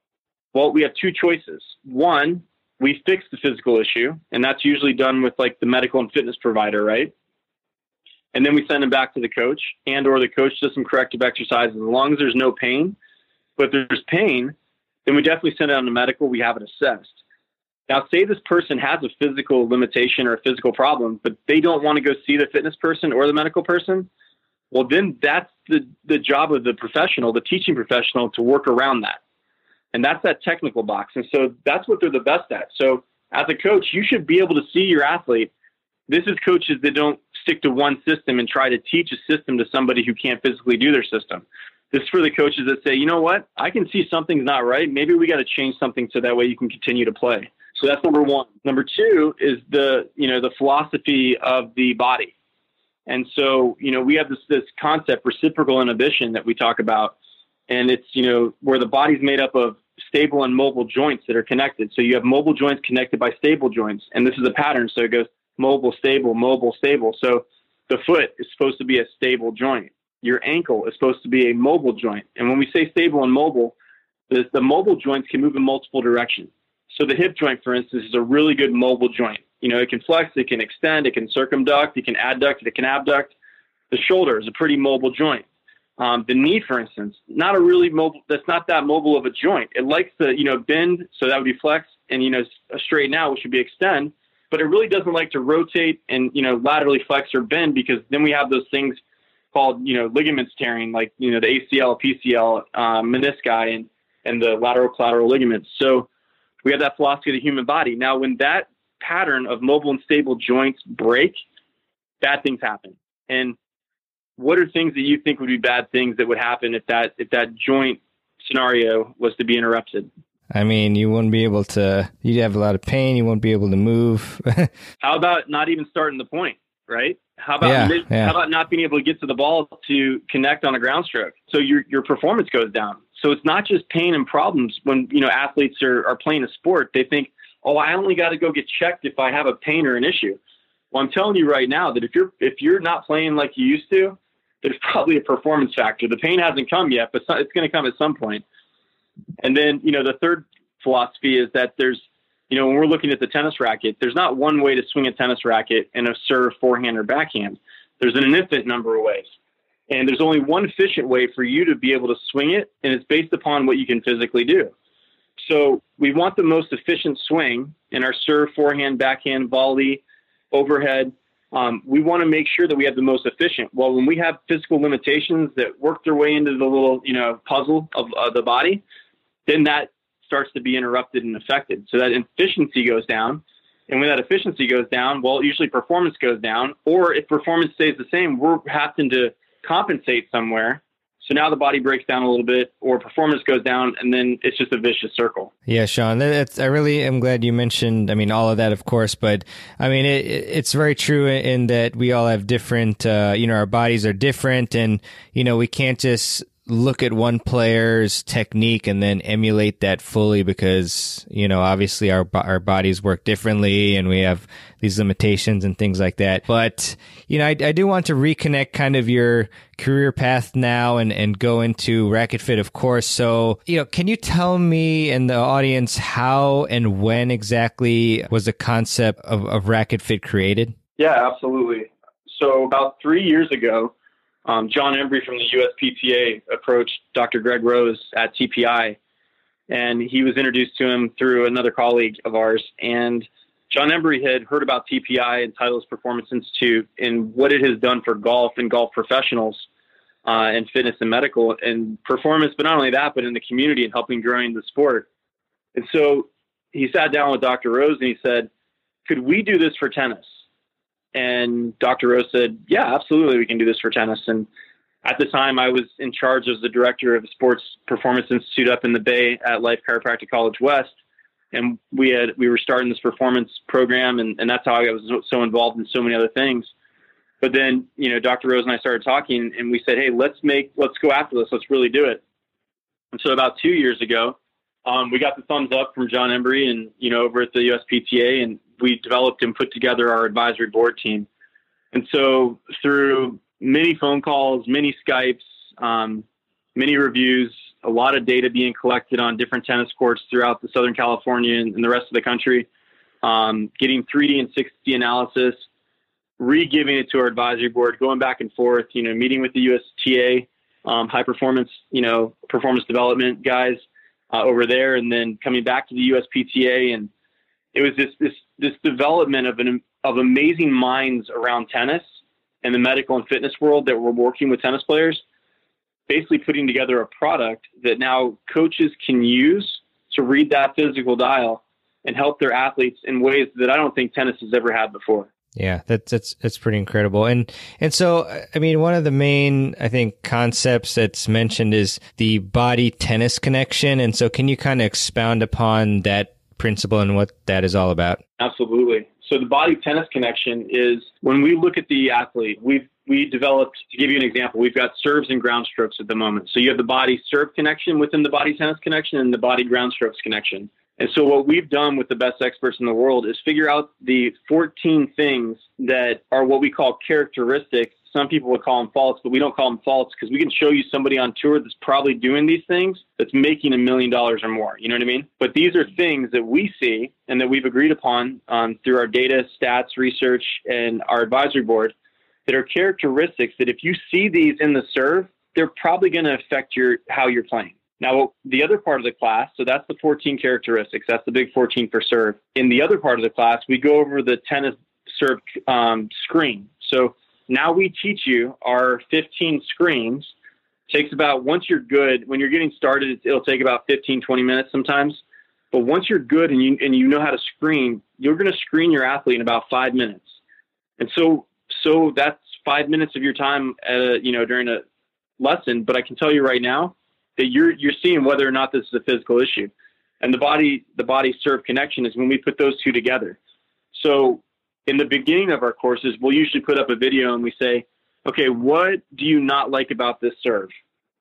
well, we have two choices. One, we fix the physical issue, and that's usually done with like the medical and fitness provider, right? And then we send them back to the coach, and or the coach does some corrective exercises. As long as there's no pain, but if there's pain, then we definitely send it on to medical. We have it assessed. Now, say this person has a physical limitation or a physical problem, but they don't want to go see the fitness person or the medical person. Well, then that's the, the job of the professional, the teaching professional, to work around that. And that's that technical box. And so that's what they're the best at. So as a coach, you should be able to see your athlete this is coaches that don't stick to one system and try to teach a system to somebody who can't physically do their system. This is for the coaches that say, you know what, I can see something's not right. Maybe we got to change something so that way you can continue to play. So that's number one. Number two is the, you know, the philosophy of the body. And so, you know, we have this, this concept, reciprocal inhibition, that we talk about. And it's, you know, where the body's made up of stable and mobile joints that are connected. So you have mobile joints connected by stable joints. And this is a pattern. So it goes mobile, stable, mobile, stable. So the foot is supposed to be a stable joint. Your ankle is supposed to be a mobile joint. And when we say stable and mobile, the, the mobile joints can move in multiple directions. So the hip joint, for instance, is a really good mobile joint. You know, it can flex, it can extend, it can circumduct, it can adduct, it can abduct. The shoulder is a pretty mobile joint. Um, the knee, for instance, not a really mobile, that's not that mobile of a joint. It likes to, you know, bend, so that would be flex, and, you know, straighten out, which would be extend, but it really doesn't like to rotate and, you know, laterally flex or bend, because then we have those things called, you know, ligaments tearing, like, you know, the A C L, P C L, uh, menisci, and, and the lateral collateral ligaments. So we have that philosophy of the human body. Now, when that pattern of mobile and stable joints break, bad things happen. And what are things that you think would be bad things that would happen if that if that joint scenario was to be interrupted? I mean, you wouldn't be able to, you'd have a lot of pain, you won't be able to move. How about not even starting the point, right? How about yeah, mid, yeah. how about not being able to get to the ball to connect on a ground stroke? So your your performance goes down. So it's not just pain and problems when, you know, athletes are, are playing a sport. They think, oh, I only got to go get checked if I have a pain or an issue. Well, I'm telling you right now that if you're if you're not playing like you used to, there's probably a performance factor. The pain hasn't come yet, but it's going to come at some point. And then, you know, the third philosophy is that there's, you know, when we're looking at the tennis racket, there's not one way to swing a tennis racket in a serve, forehand, or backhand. There's an infinite number of ways. And there's only one efficient way for you to be able to swing it, and it's based upon what you can physically do. So we want the most efficient swing in our serve, forehand, backhand, volley, overhead. Um, we want to make sure that we have the most efficient. Well, when we have physical limitations that work their way into the little, you know, puzzle of uh, the body, then that starts to be interrupted and affected. So that efficiency goes down. And when that efficiency goes down, well, usually performance goes down. Or if performance stays the same, we're having to compensate somewhere. So now the body breaks down a little bit, or performance goes down, and then it's just a vicious circle. Yeah, Sean, that's, I really am glad you mentioned, I mean, all of that, of course, but I mean, it, it's very true in that we all have different, uh, you know, our bodies are different, and, you know, we can't just look at one player's technique and then emulate that fully, because, you know, obviously our our bodies work differently and we have these limitations and things like that. But, you know, I, I do want to reconnect kind of your career path now and, and go into Racket Fit, of course. So, you know, can you tell me and the audience how and when exactly was the concept of, of Racket Fit created? Yeah, absolutely. So about three years ago, Um, John Embry from the U S P T A approached Doctor Greg Rose at T P I, and he was introduced to him through another colleague of ours. And John Embry had heard about T P I and Titleist Performance Institute and what it has done for golf and golf professionals uh, and fitness and medical and performance, but not only that, but in the community and helping growing the sport. And so he sat down with Doctor Rose and he said, could we do this for tennis? And Doctor Rose said, yeah, absolutely, we can do this for tennis. And at the time, I was in charge as the director of the Sports Performance Institute up in the Bay at Life Chiropractic College West. And we had we were starting this performance program, and, and that's how I was so involved in so many other things. But then, you know, Doctor Rose and I started talking, and we said, hey, let's make let's go after this. Let's really do it. And so about two years ago, um, we got the thumbs up from John Embry and, you know, over at the U S P T A, and we developed and put together our advisory board team. And so through many phone calls, many Skypes, um, many reviews, a lot of data being collected on different tennis courts throughout the Southern California and, and the rest of the country, um, getting three D and six D analysis, re-giving it to our advisory board, going back and forth, you know, meeting with the U S T A, um, high performance, you know, performance development guys uh, over there, and then coming back to the U S P T A. And it was this, this, this development of an, of amazing minds around tennis and the medical and fitness world that were working with tennis players, basically putting together a product that now coaches can use to read that physical dial and help their athletes in ways that I don't think tennis has ever had before. Yeah, that's that's that's pretty incredible. And and so I mean, one of the main I think concepts that's mentioned is the body tennis connection. And so can you kind of expound upon that principle and what that is all about? Absolutely. So the body tennis connection is when we look at the athlete, we've we developed, to give you an example, we've got serves and ground strokes at the moment. So you have the body serve connection within the body tennis connection and the body ground strokes connection. And so what we've done with the best experts in the world is figure out the fourteen things that are what we call characteristics. Some people would call them faults, but we don't call them faults because we can show you somebody on tour that's probably doing these things that's making a million dollars or more. You know what I mean? But these are things that we see and that we've agreed upon um, through our data, stats, research, and our advisory board that are characteristics that if you see these in the serve, they're probably going to affect your how you're playing. Now, the other part of the class, so that's the fourteen characteristics. That's the big fourteen for serve. In the other part of the class, we go over the tennis serve um, screen. So now we teach you our fifteen screens. It takes about, once you're good, when you're getting started, it'll take about fifteen, twenty minutes sometimes. But once you're good and you and you know how to screen, you're going to screen your athlete in about five minutes. And so so that's five minutes of your time, uh, you know, during a lesson. But I can tell you right now, that you're you're seeing whether or not this is a physical issue. And the body the body serve connection is when we put those two together. So in the beginning of our courses, we'll usually put up a video and we say, okay, what do you not like about this serve?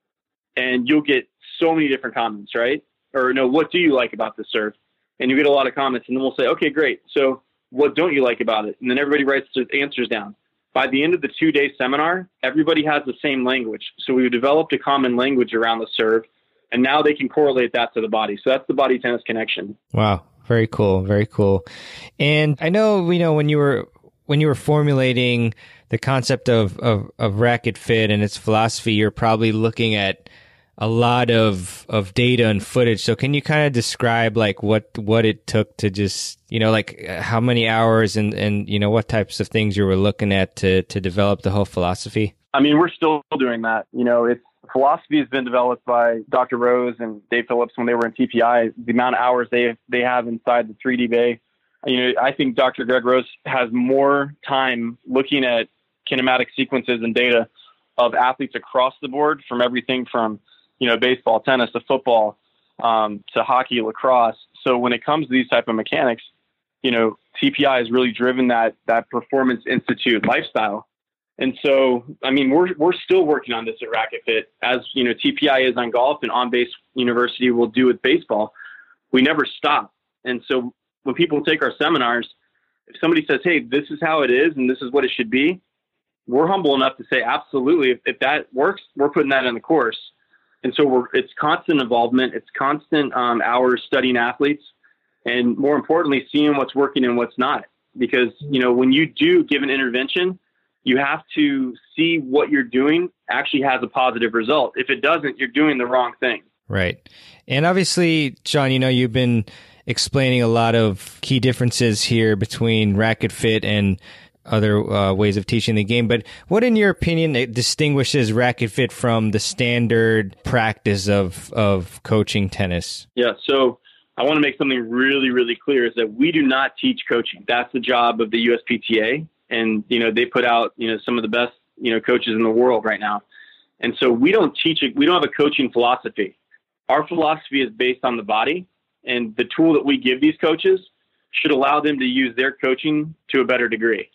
And you'll get so many different comments, right? Or no, what do you like about this serve? And you get a lot of comments, and then we'll say, okay, great. So what don't you like about it? And then everybody writes their answers down. By the end of the two-day seminar, everybody has the same language. So we've developed a common language around the serve, and now they can correlate that to the body. So that's the body tennis connection. Wow. Very cool. Very cool. And I know, you know, when you were, when you were formulating the concept of, of, of Racket Fit and its philosophy, you're probably looking at a lot of, of data and footage. So can you kind of describe like what, what it took to just, you know, like how many hours and, and, you know, what types of things you were looking at to, to develop the whole philosophy? I mean, we're still doing that. You know, it's, philosophy has been developed by Doctor Rose and Dave Phillips when they were in T P I. The amount of hours they they have inside the three D bay. You know, I think Doctor Greg Rose has more time looking at kinematic sequences and data of athletes across the board, from everything from, you know, baseball, tennis, to football, um, to hockey, lacrosse. So when it comes to these type of mechanics, you know, T P I has really driven that that Performance Institute lifestyle. And so, I mean, we're we're still working on this at Racket Fit, as you know, T P I is on golf and On Base University will do with baseball. We never stop. And so, when people take our seminars, if somebody says, "Hey, this is how it is, and this is what it should be," we're humble enough to say, "Absolutely, if, if that works, we're putting that in the course." And so, we're it's constant involvement, it's constant um, hours studying athletes, and more importantly, seeing what's working and what's not. Because you know, when you do give an intervention, you have to see what you're doing actually has a positive result. If it doesn't, you're doing the wrong thing. Right. And obviously, Sean, you know, you've been explaining a lot of key differences here between Racket Fit and other uh, ways of teaching the game. But what, in your opinion, distinguishes Racket Fit from the standard practice of, of coaching tennis? Yeah. So I want to make something really, really clear is that we do not teach coaching. That's the job of the U S P T A. And, you know, they put out, you know, some of the best, you know, coaches in the world right now. And so we don't teach it. We don't have a coaching philosophy. Our philosophy is based on the body, and the tool that we give these coaches should allow them to use their coaching to a better degree.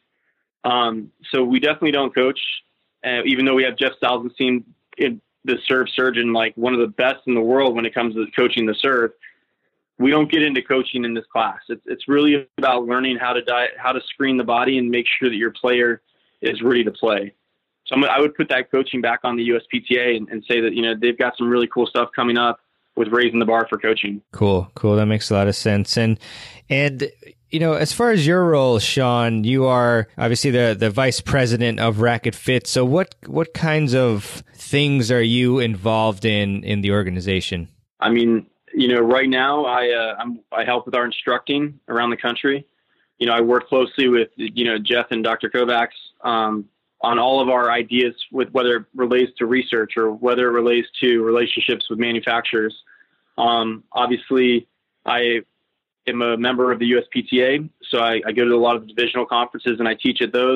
Um, so we definitely don't coach, uh, even though we have Jeff Salzenstein, the serve surgeon, like one of the best in the world when it comes to coaching the serve. We don't get into coaching in this class. It's it's really about learning how to di- how to screen the body and make sure that your player is ready to play. So I'm, I would put that coaching back on the U S P T A and, and say that, you know, they've got some really cool stuff coming up with raising the bar for coaching. Cool, cool. That makes a lot of sense. And and you know, as far as your role, Sean, you are obviously the the vice president of Racket Fit. So what what kinds of things are you involved in in the organization? I mean, you know, right now I uh, I'm, I help with our instructing around the country. You know, I work closely with, you know, Jeff and Doctor Kovacs um, on all of our ideas, with whether it relates to research or whether it relates to relationships with manufacturers. Um, obviously, I am a member of the U S P T A. So I, I go to a lot of divisional conferences and I teach at those.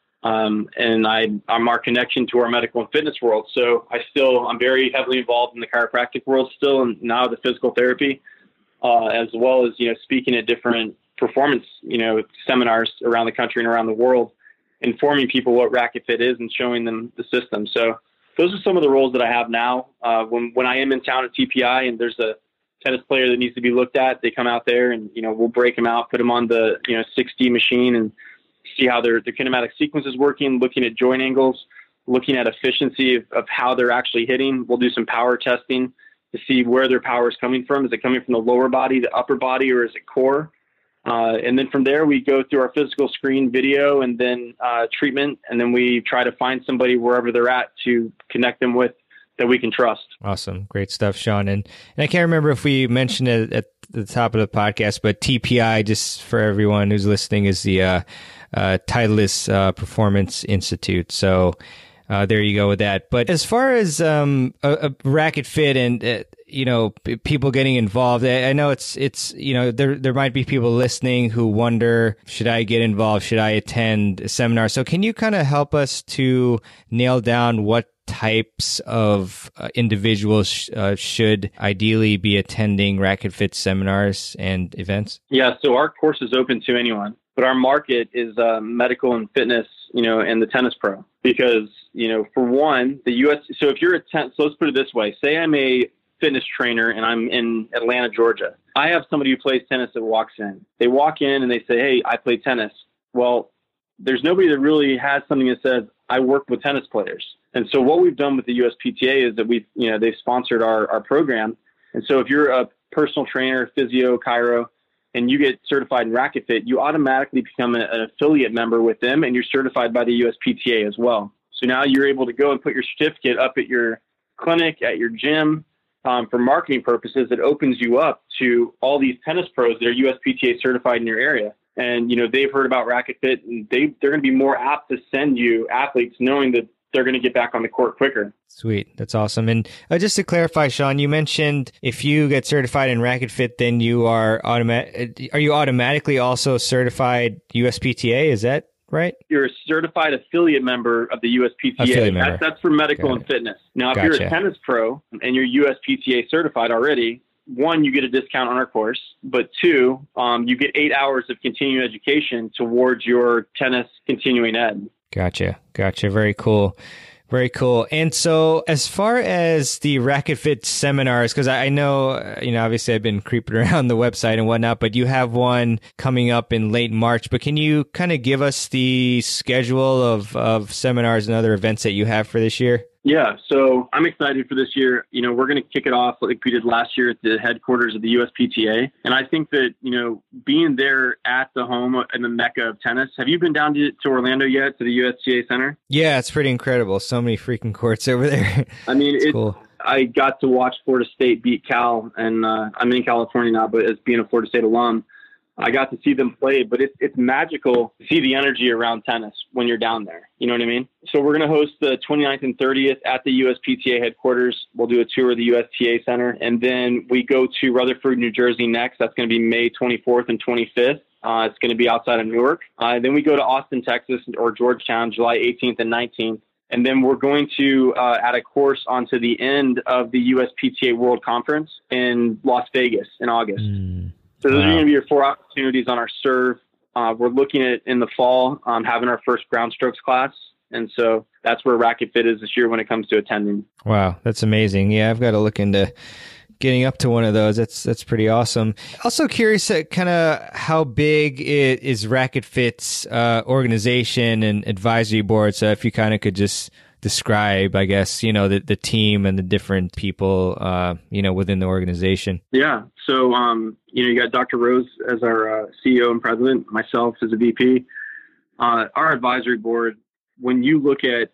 Um, and I, I'm our connection to our medical and fitness world. So I still, I'm very heavily involved in the chiropractic world still, and now the physical therapy, uh, as well as, you know, speaking at different performance, you know, seminars around the country and around the world, informing people what Racket Fit is and showing them the system. So those are some of the roles that I have now. Uh, when, when I am in town at T P I and there's a tennis player that needs to be looked at, they come out there and, you know, we'll break them out, put them on the, you know, six D machine and see how their, their kinematic sequence is working, looking at joint angles, looking at efficiency of, of how they're actually hitting. We'll do some power testing to see where their power is coming from. Is it coming from the lower body, the upper body, or is it core? Uh, and then from there, we go through our physical screen video and then uh, treatment. And then we try to find somebody wherever they're at to connect them with that we can trust. Awesome. Great stuff, Sean. And, and I can't remember if we mentioned it at the top of the podcast, but T P I, just for everyone who's listening, is the uh, uh, Titleist uh, Performance Institute. So uh, there you go with that. But as far as um, a, a Racket Fit and, uh, you know, p- people getting involved, I, I know it's, it's, you know, there, there might be people listening who wonder, should I get involved? Should I attend a seminar? So can you kind of help us to nail down what types of uh, individuals sh- uh, should ideally be attending Racket Fit seminars and events? Yeah, so our course is open to anyone, but our market is uh, medical and fitness, you know, and the tennis pro. Because, you know, for one, the U S, so if you're a tennis, so let's put it this way, say I'm a fitness trainer and I'm in Atlanta, Georgia. I have somebody who plays tennis that walks in. They walk in and they say, hey, I play tennis. Well, there's nobody that really has something that says, I work with tennis players. And so what we've done with the U S P T A is that we've, you know, they've sponsored our, our program. And so if you're a personal trainer, physio, chiro, and you get certified in Racket Fit, you automatically become a, an affiliate member with them, and you're certified by the U S P T A as well. So now you're able to go and put your certificate up at your clinic, at your gym. Um, for marketing purposes, it opens you up to all these tennis pros that are U S P T A certified in your area. And, you know, they've heard about Racket Fit, and they, they're going to be more apt to send you athletes knowing that they're going to get back on the court quicker. Sweet. That's awesome. And uh, just to clarify, Sean, you mentioned if you get certified in Racket Fit, then you are automatic. Are you automatically also certified U S P T A? Is that right? You're a certified affiliate member of the U S P T A. Affiliate That's, member. that's for medical Got and it. fitness. Now, if Gotcha. you're a tennis pro and you're U S P T A certified already, one, you get a discount on our course, but two, um, you get eight hours of continuing education towards your tennis continuing ed. Gotcha. Gotcha. Very cool. Very cool. And so as far as the Racket Fit seminars, because I I know, uh, you know, obviously I've been creeping around the website and whatnot, but you have one coming up in late March. But can you kind of give us the schedule of, of seminars and other events that you have for this year? Yeah, so I'm excited for this year. You know, we're going to kick it off like we did last year at the headquarters of the U S P T A. And I think that, you know, being there at the home and the mecca of tennis, have you been down to, to Orlando yet, to the U S P T A Center? Yeah, it's pretty incredible. So many freaking courts over there. I mean, it's it, cool. I got to watch Florida State beat Cal, and uh, I'm in California now, but as being a Florida State alum, I got to see them play, but it's it's magical to see the energy around tennis when you're down there. You know what I mean? So we're going to host the twenty-ninth and thirtieth at the U S P T A headquarters. We'll do a tour of the U S T A Center, and then we go to Rutherford, New Jersey next. That's going to be May twenty-fourth and twenty-fifth. Uh, it's going to be outside of Newark. Uh, then we go to Austin, Texas, or Georgetown, July eighteenth and nineteenth. And then we're going to uh, add a course onto the end of the U S P T A World Conference in Las Vegas in August. Mm. So those Wow. are going to be your four opportunities on our serve. Uh, we're looking at in the fall um, having our first ground strokes class. And so that's where Racket Fit is this year when it comes to attending. Wow, that's amazing. Yeah, I've got to look into getting up to one of those. That's that's pretty awesome. Also curious uh, kind of how big it is Racket Fit's uh, organization and advisory board. So if you kind of could just describe, I guess, you know, the, the team and the different people, uh, you know, within the organization. Yeah. So, um, you know, you got Doctor Rose as our uh, C E O and president, myself as a V P. Uh, our advisory board, when you look at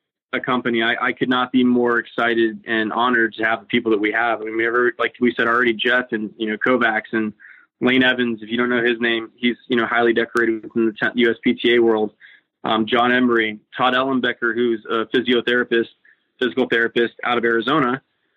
a company, I, I could not be more excited and honored to have the people that we have. I mean, we ever, like we said already, Jeff and, you know, Kovacs and Lane Evans, if you don't know his name, he's, you know, highly decorated within the U S P T A world. Um, John Emery, Todd Ellenbecker, who's a physiotherapist, physical therapist out of Arizona.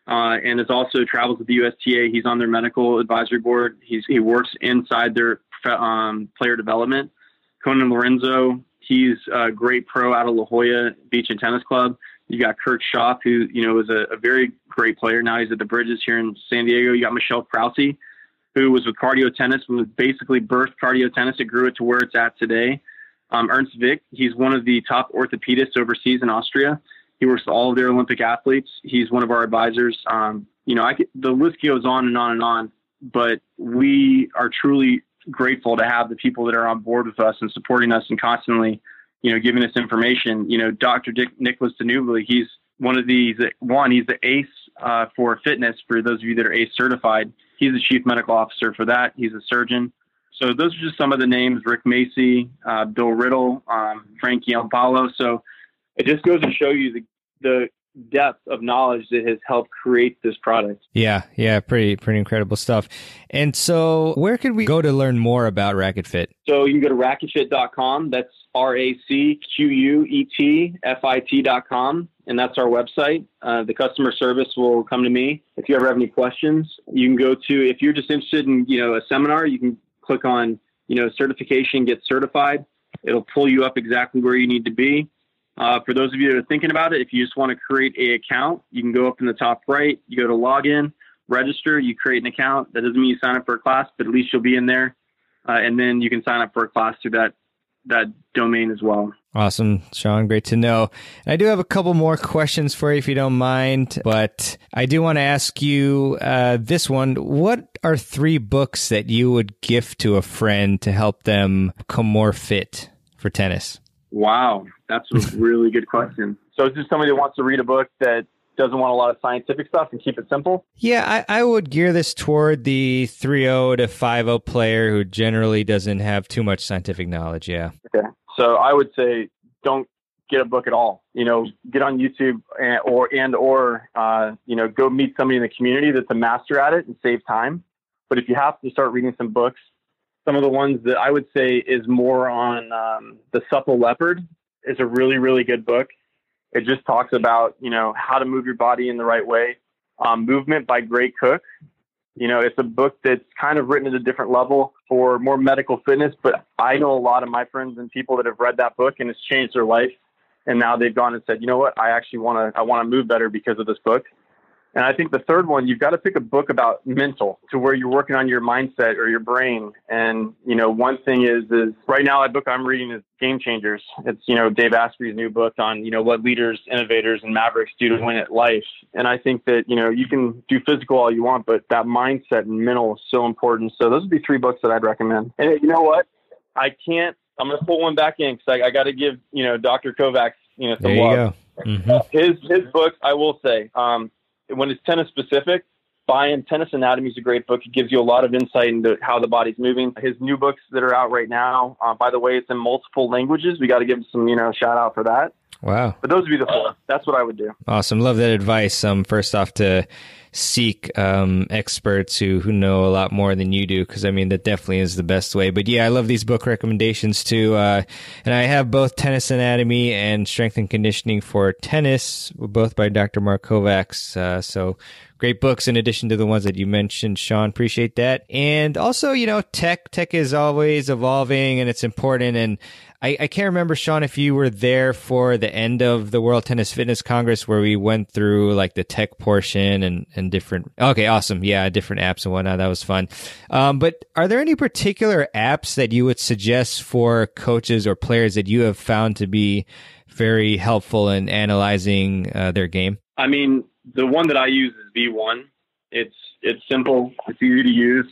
uh, and is also travels with the U S T A. He's on their medical advisory board. He's, he works inside their um, player development. Conan Lorenzo, he's a great pro out of La Jolla Beach and Tennis Club. You got Kurt Schaaf, who, you know, is a, a very great player. Now he's at the Bridges here in San Diego. You got Michelle Krause, who was with Cardio Tennis, was basically birthed Cardio Tennis. It grew it to where it's at today. Um, Ernst Vick, he's one of the top orthopedists overseas in Austria. He works with all of their Olympic athletes. He's one of our advisors. Um, you know, I could, the list goes on and on and on, but we are truly grateful to have the people that are on board with us and supporting us and constantly, you know, giving us information. You know, Doctor Dick, Nicholas Danubli, he's one of these, one, he's the ACE uh, for fitness, for those of you that are ACE certified. He's the chief medical officer for that. He's a surgeon. So those are just some of the names: Rick Macy, uh, Bill Riddle, um, Frank Giampaolo. So it just goes to show you the, the depth of knowledge that has helped create this product. Yeah, yeah, pretty pretty incredible stuff. And so where could we go to learn more about Racket Fit? So you can go to racket fit dot com. That's R A C Q U E T F I T dot com. And that's our website. Uh, the customer service will come to me. If you ever have any questions, you can go to, if you're just interested in, you know, a seminar, you can click on, you know, certification, get certified. It'll pull you up exactly where you need to be. Uh, for those of you that are thinking about it, if you just want to create an account, you can go up in the top right, you go to login, register, you create an account. That doesn't mean you sign up for a class, but at least you'll be in there. Uh, and then you can sign up for a class through that, that domain as well. Awesome, Sean. Great to know. I do have a couple more questions for you, if you don't mind, but I do want to ask you uh, this one. What are three books that you would gift to a friend to help them become more fit for tennis? Wow, that's a really good question. So it's just somebody that wants to read a book that doesn't want a lot of scientific stuff and keep it simple? Yeah, I, I would gear this toward the three oh to five oh player who generally doesn't have too much scientific knowledge, yeah. Okay. So I would say don't get a book at all. You know, get on YouTube and or, and, or uh, you know, go meet somebody in the community that's a master at it and save time. But if you have to start reading some books, some of the ones that I would say is more on um, The Supple Leopard is a really, really good book. It just talks about, you know, how to move your body in the right way. Um, Movement by Gray Cook. You know, it's a book that's kind of written at a different level for more medical fitness, but I know a lot of my friends and people that have read that book and it's changed their life. And now they've gone and said, you know what, I actually want to, I want to move better because of this book. And I think the third one, you've got to pick a book about mental, to where you're working on your mindset or your brain. And, you know, one thing is, is right now, a book I'm reading is Game Changers. It's, you know, Dave Asprey's new book on, you know, what leaders, innovators, and mavericks do to win at life. And I think that, you know, you can do physical all you want, but that mindset and mental is so important. So those would be three books that I'd recommend. And you know what? I can't, I'm going to pull one back in because I, I got to give, you know, Doctor Kovacs, you know, some there you love. Go. Mm-hmm. His, his books, I will say, um, when it's tennis specific, buying Tennis Anatomy is a great book. It gives you a lot of insight into how the body's moving. His new books that are out right now, uh, by the way, it's in multiple languages. We got to give him some, you know, shout out for that. Wow. But those would be the four. That's what I would do. Awesome. Love that advice. Um, first off, to seek um, experts who, who know a lot more than you do, because, I mean, that definitely is the best way. But, yeah, I love these book recommendations, too. Uh, and I have both Tennis Anatomy and Strength and Conditioning for Tennis, both by Doctor Mark Kovacs. Uh, so great books in addition to the ones that you mentioned, Sean. Appreciate that. And also, you know, tech. Tech is always evolving, and it's important. And I, I can't remember, Sean, if you were there for the end of the World Tennis Fitness Congress where we went through like the tech portion and, and different. Okay, awesome. Yeah, different apps and whatnot. That was fun. Um, but are there any particular apps that you would suggest for coaches or players that you have found to be very helpful in analyzing uh, their game? I mean, the one that I use is V one. It's it's simple. It's easy to use.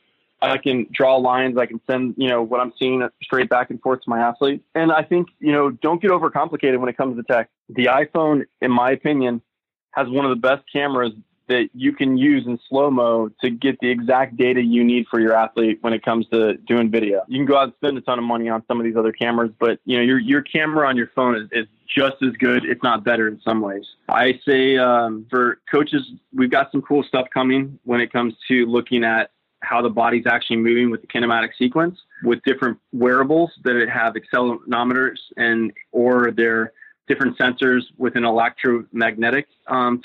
I can draw lines. I can send, you know, what I'm seeing straight back and forth to my athlete. And I think, you know, don't get overcomplicated when it comes to tech. The iPhone, in my opinion, has one of the best cameras that you can use in slow-mo to get the exact data you need for your athlete when it comes to doing video. You can go out and spend a ton of money on some of these other cameras, but, you know, your your camera on your phone is, is just as good, if not better in some ways. I say um, for coaches, we've got some cool stuff coming when it comes to looking at how the body's actually moving with the kinematic sequence, with different wearables that have accelerometers and or they're different sensors within electromagnetic um, fields.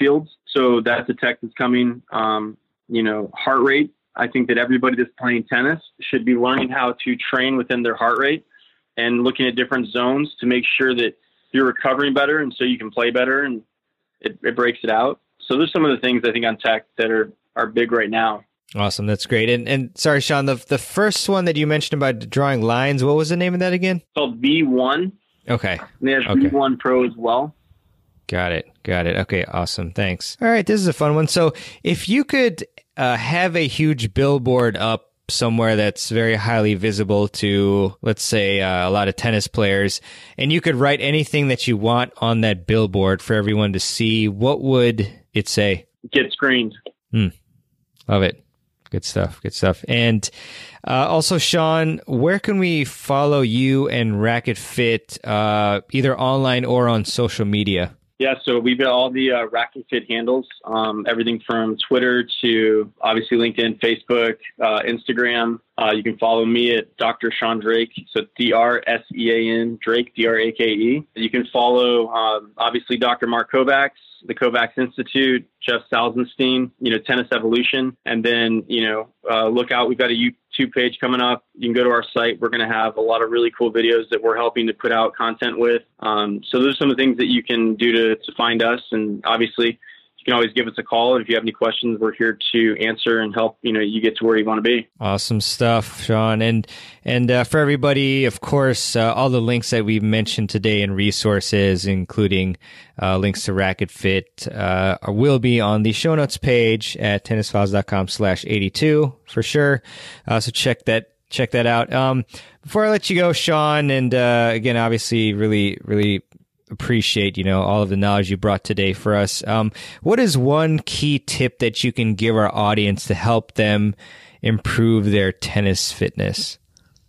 So that's a tech that's coming. Um, you know, heart rate. I think that everybody that's playing tennis should be learning how to train within their heart rate and looking at different zones to make sure that you're recovering better, and so you can play better, and it, it breaks it out. So there's some of the things I think on tech that are, are big right now. Awesome. That's great. And and sorry, Sean, the the first one that you mentioned about drawing lines, what was the name of that again? It's called V one. Okay. And there's okay. V one Pro as well. Got it. Got it. Okay. Awesome. Thanks. All right. This is a fun one. So if you could uh, have a huge billboard up somewhere that's very highly visible to, let's say, uh, a lot of tennis players, and you could write anything that you want on that billboard for everyone to see, what would it say? Get screened. Hmm. Love it. Good stuff. Good stuff. And uh, also, Sean, where can we follow you and Racket Fit, uh, either online or on social media? Yeah, so we've got all the uh, Racket Fit handles, um, everything from Twitter to obviously LinkedIn, Facebook, uh, Instagram. Uh, you can follow me at Doctor Sean Drake, so D R S E A N, Drake, D R A K E. You can follow, um, obviously, Doctor Mark Kovacs, the Kovacs Institute, Jeff Salzenstein, you know, Tennis Evolution. And then, you know, uh, look out, we've got a YouTube page coming up. You can go to our site. We're going to have a lot of really cool videos that we're helping to put out content with. Um, so those are some of the things that you can do to, to find us. And obviously, you can always give us a call. If you have any questions, we're here to answer and help, you know, you get to where you want to be. Awesome stuff, Sean. And and uh, for everybody, of course, uh, all the links that we've mentioned today and resources, including uh, links to Racket Fit, uh, will be on the show notes page at tennisfiles.com slash 82 for sure. Uh, so check that check that out. Um, before I let you go, Sean, and uh, again, obviously, really, really appreciate, you know, all of the knowledge you brought today for us. Um, what is one key tip that you can give our audience to help them improve their tennis fitness?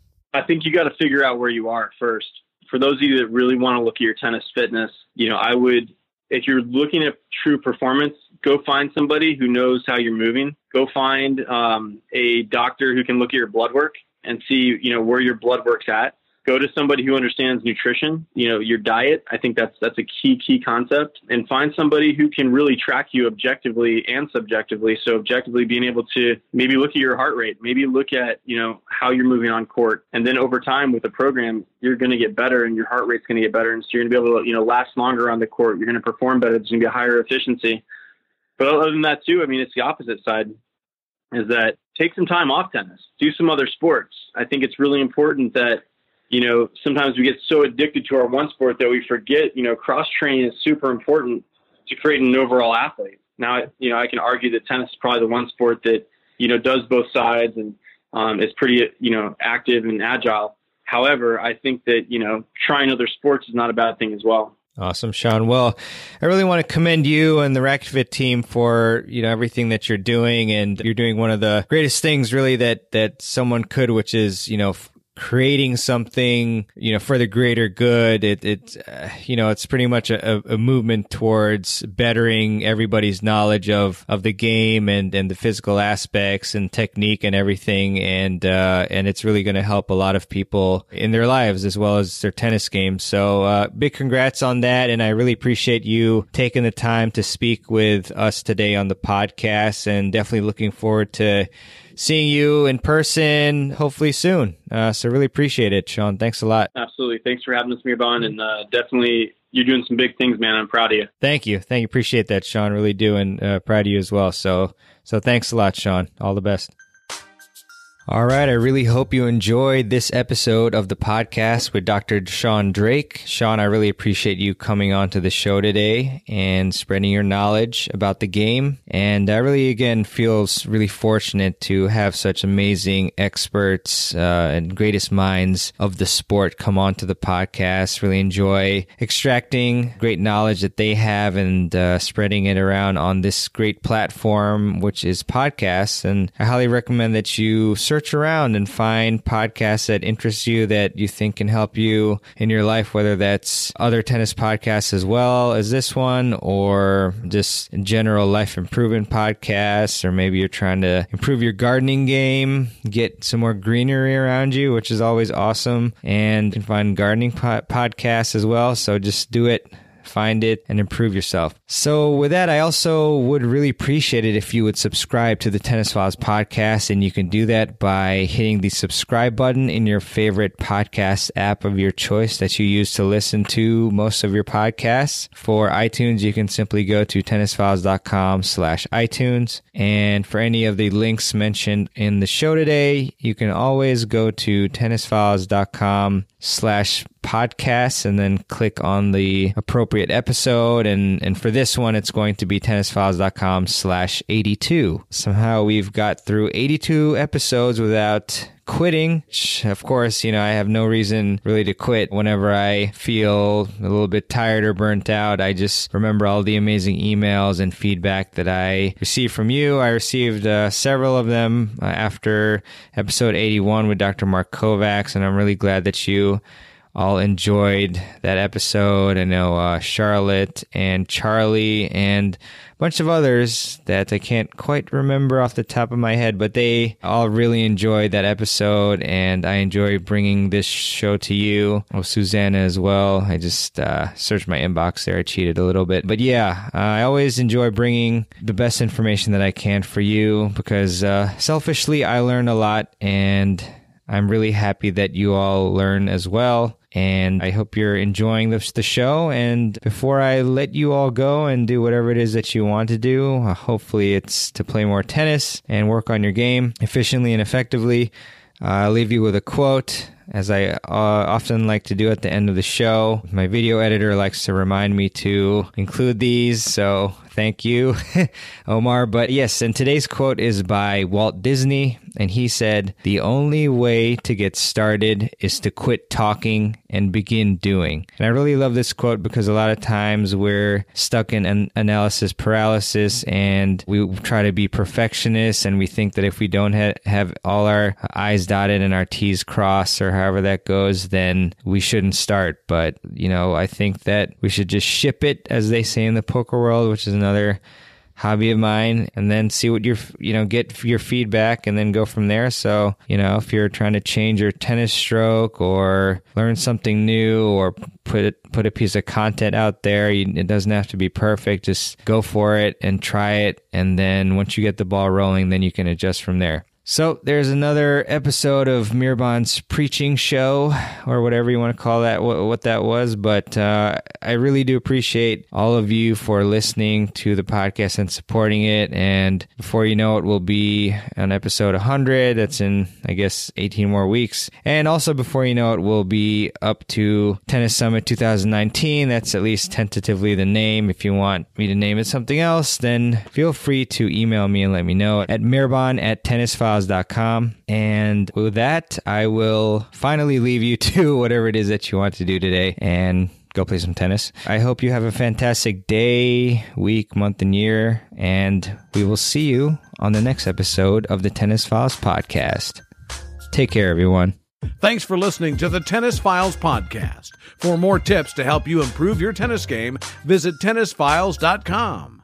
I think you got to figure out where you are first. For those of you that really want to look at your tennis fitness, you know, I would, if you're looking at true performance, go find somebody who knows how you're moving. Go find um, a doctor who can look at your blood work and see, you know, where your blood work's at. Go to somebody who understands nutrition, you know, your diet. I think that's that's a key, key concept. And find somebody who can really track you objectively and subjectively. So objectively being able to maybe look at your heart rate, maybe look at, you know, how you're moving on court. And then over time with the program, you're going to get better and your heart rate's going to get better. And so you're going to be able to, you know, last longer on the court. You're going to perform better. There's going to be a higher efficiency. But other than that too, I mean, it's the opposite side, is that take some time off tennis, do some other sports. I think it's really important that, you know, sometimes we get so addicted to our one sport that we forget, you know, cross training is super important to create an overall athlete. Now, you know, I can argue that tennis is probably the one sport that, you know, does both sides and um, is pretty, you know, active and agile. However, I think that, you know, trying other sports is not a bad thing as well. Awesome, Sean. Well, I really want to commend you and the Racket Fit team for, you know, everything that you're doing. And you're doing one of the greatest things really that, that someone could, which is, you know, creating something, you know, for the greater good. It, it, uh, you know, it's pretty much a, a movement towards bettering everybody's knowledge of, of the game and, and the physical aspects and technique and everything. And, uh, and it's really going to help a lot of people in their lives as well as their tennis games. So, uh, big congrats on that. And I really appreciate you taking the time to speak with us today on the podcast, and definitely looking forward to seeing you in person hopefully soon. Uh, so really appreciate it, Sean. Thanks a lot. Absolutely. Thanks for having us, Mirbon. And uh, definitely you're doing some big things, man. I'm proud of you. Thank you. Thank you. Appreciate that, Sean. Really do. And uh, proud of you as well. So, so thanks a lot, Sean. All the best. All right. I really hope you enjoyed this episode of the podcast with Doctor Sean Drake. Sean, I really appreciate you coming on to the show today and spreading your knowledge about the game. And I really, again, feel really fortunate to have such amazing experts uh, and greatest minds of the sport come on to the podcast. Really enjoy extracting great knowledge that they have and uh, spreading it around on this great platform, which is podcasts. And I highly recommend that you search around and find podcasts that interest you, that you think can help you in your life, whether that's other tennis podcasts as well as this one, or just general life improvement podcasts, or maybe you're trying to improve your gardening game, get some more greenery around you, which is always awesome. And you can find gardening po- podcasts as well. So just do it find it and improve yourself. So with that, I also would really appreciate it if you would subscribe to the Tennis Files podcast, and you can do that by hitting the subscribe button in your favorite podcast app of your choice that you use to listen to most of your podcasts. For iTunes, you can simply go to tennisfiles.com slash iTunes. And for any of the links mentioned in the show today, you can always go to tennisfiles.com slash podcasts and then click on the appropriate episode. And, and for this one, it's going to be tennisfiles.com slash 82. Somehow we've got through eighty-two episodes without quitting. Of course, you know, I have no reason really to quit. Whenever I feel a little bit tired or burnt out, I just remember all the amazing emails and feedback that I received from you. I received uh, several of them uh, after episode eighty-one with Doctor Mark Kovacs, and I'm really glad that you all enjoyed that episode. I know uh, Charlotte and Charlie and a bunch of others that I can't quite remember off the top of my head, but they all really enjoyed that episode, and I enjoy bringing this show to you. Oh, Susanna as well. I just uh, searched my inbox there. I cheated a little bit. But yeah, uh, I always enjoy bringing the best information that I can for you because uh, selfishly, I learn a lot, and I'm really happy that you all learn as well. And I hope you're enjoying the, the show. And before I let you all go and do whatever it is that you want to do, uh, hopefully it's to play more tennis and work on your game efficiently and effectively. Uh, I'll leave you with a quote, as I uh, often like to do at the end of the show. My video editor likes to remind me to include these, so thank you, Omar. But yes, and today's quote is by Walt Disney, and he said, "The only way to get started is to quit talking and begin doing." And I really love this quote because a lot of times we're stuck in an analysis paralysis, and we try to be perfectionists, and we think that if we don't ha- have all our I's dotted and our T's crossed, or however that goes, then we shouldn't start. But, you know, I think that we should just ship it, as they say in the poker world, which is another hobby of mine, and then see what your, you know, get your feedback and then go from there. So, you know, if you're trying to change your tennis stroke or learn something new or put it, put a piece of content out there, you, it doesn't have to be perfect. Just go for it and try it. And then once you get the ball rolling, then you can adjust from there. So there's another episode of Mirban's preaching show, or whatever you want to call that, what, what that was. But uh, I really do appreciate all of you for listening to the podcast and supporting it. And before you know it, we'll be on episode one hundred. That's in, I guess, eighteen more weeks. And also before you know it, we'll be up to Tennis Summit two thousand nineteen. That's at least tentatively the name. If you want me to name it something else, then feel free to email me and let me know at mirban at tennisfiles dot com. And with that, I will finally leave you to whatever it is that you want to do today and go play some tennis. I hope you have a fantastic day, week, month, and year, and we will see you on the next episode of the Tennis Files podcast. Take care, everyone. Thanks for listening to the Tennis Files podcast. For more tips to help you improve your tennis game, visit tennis files dot com.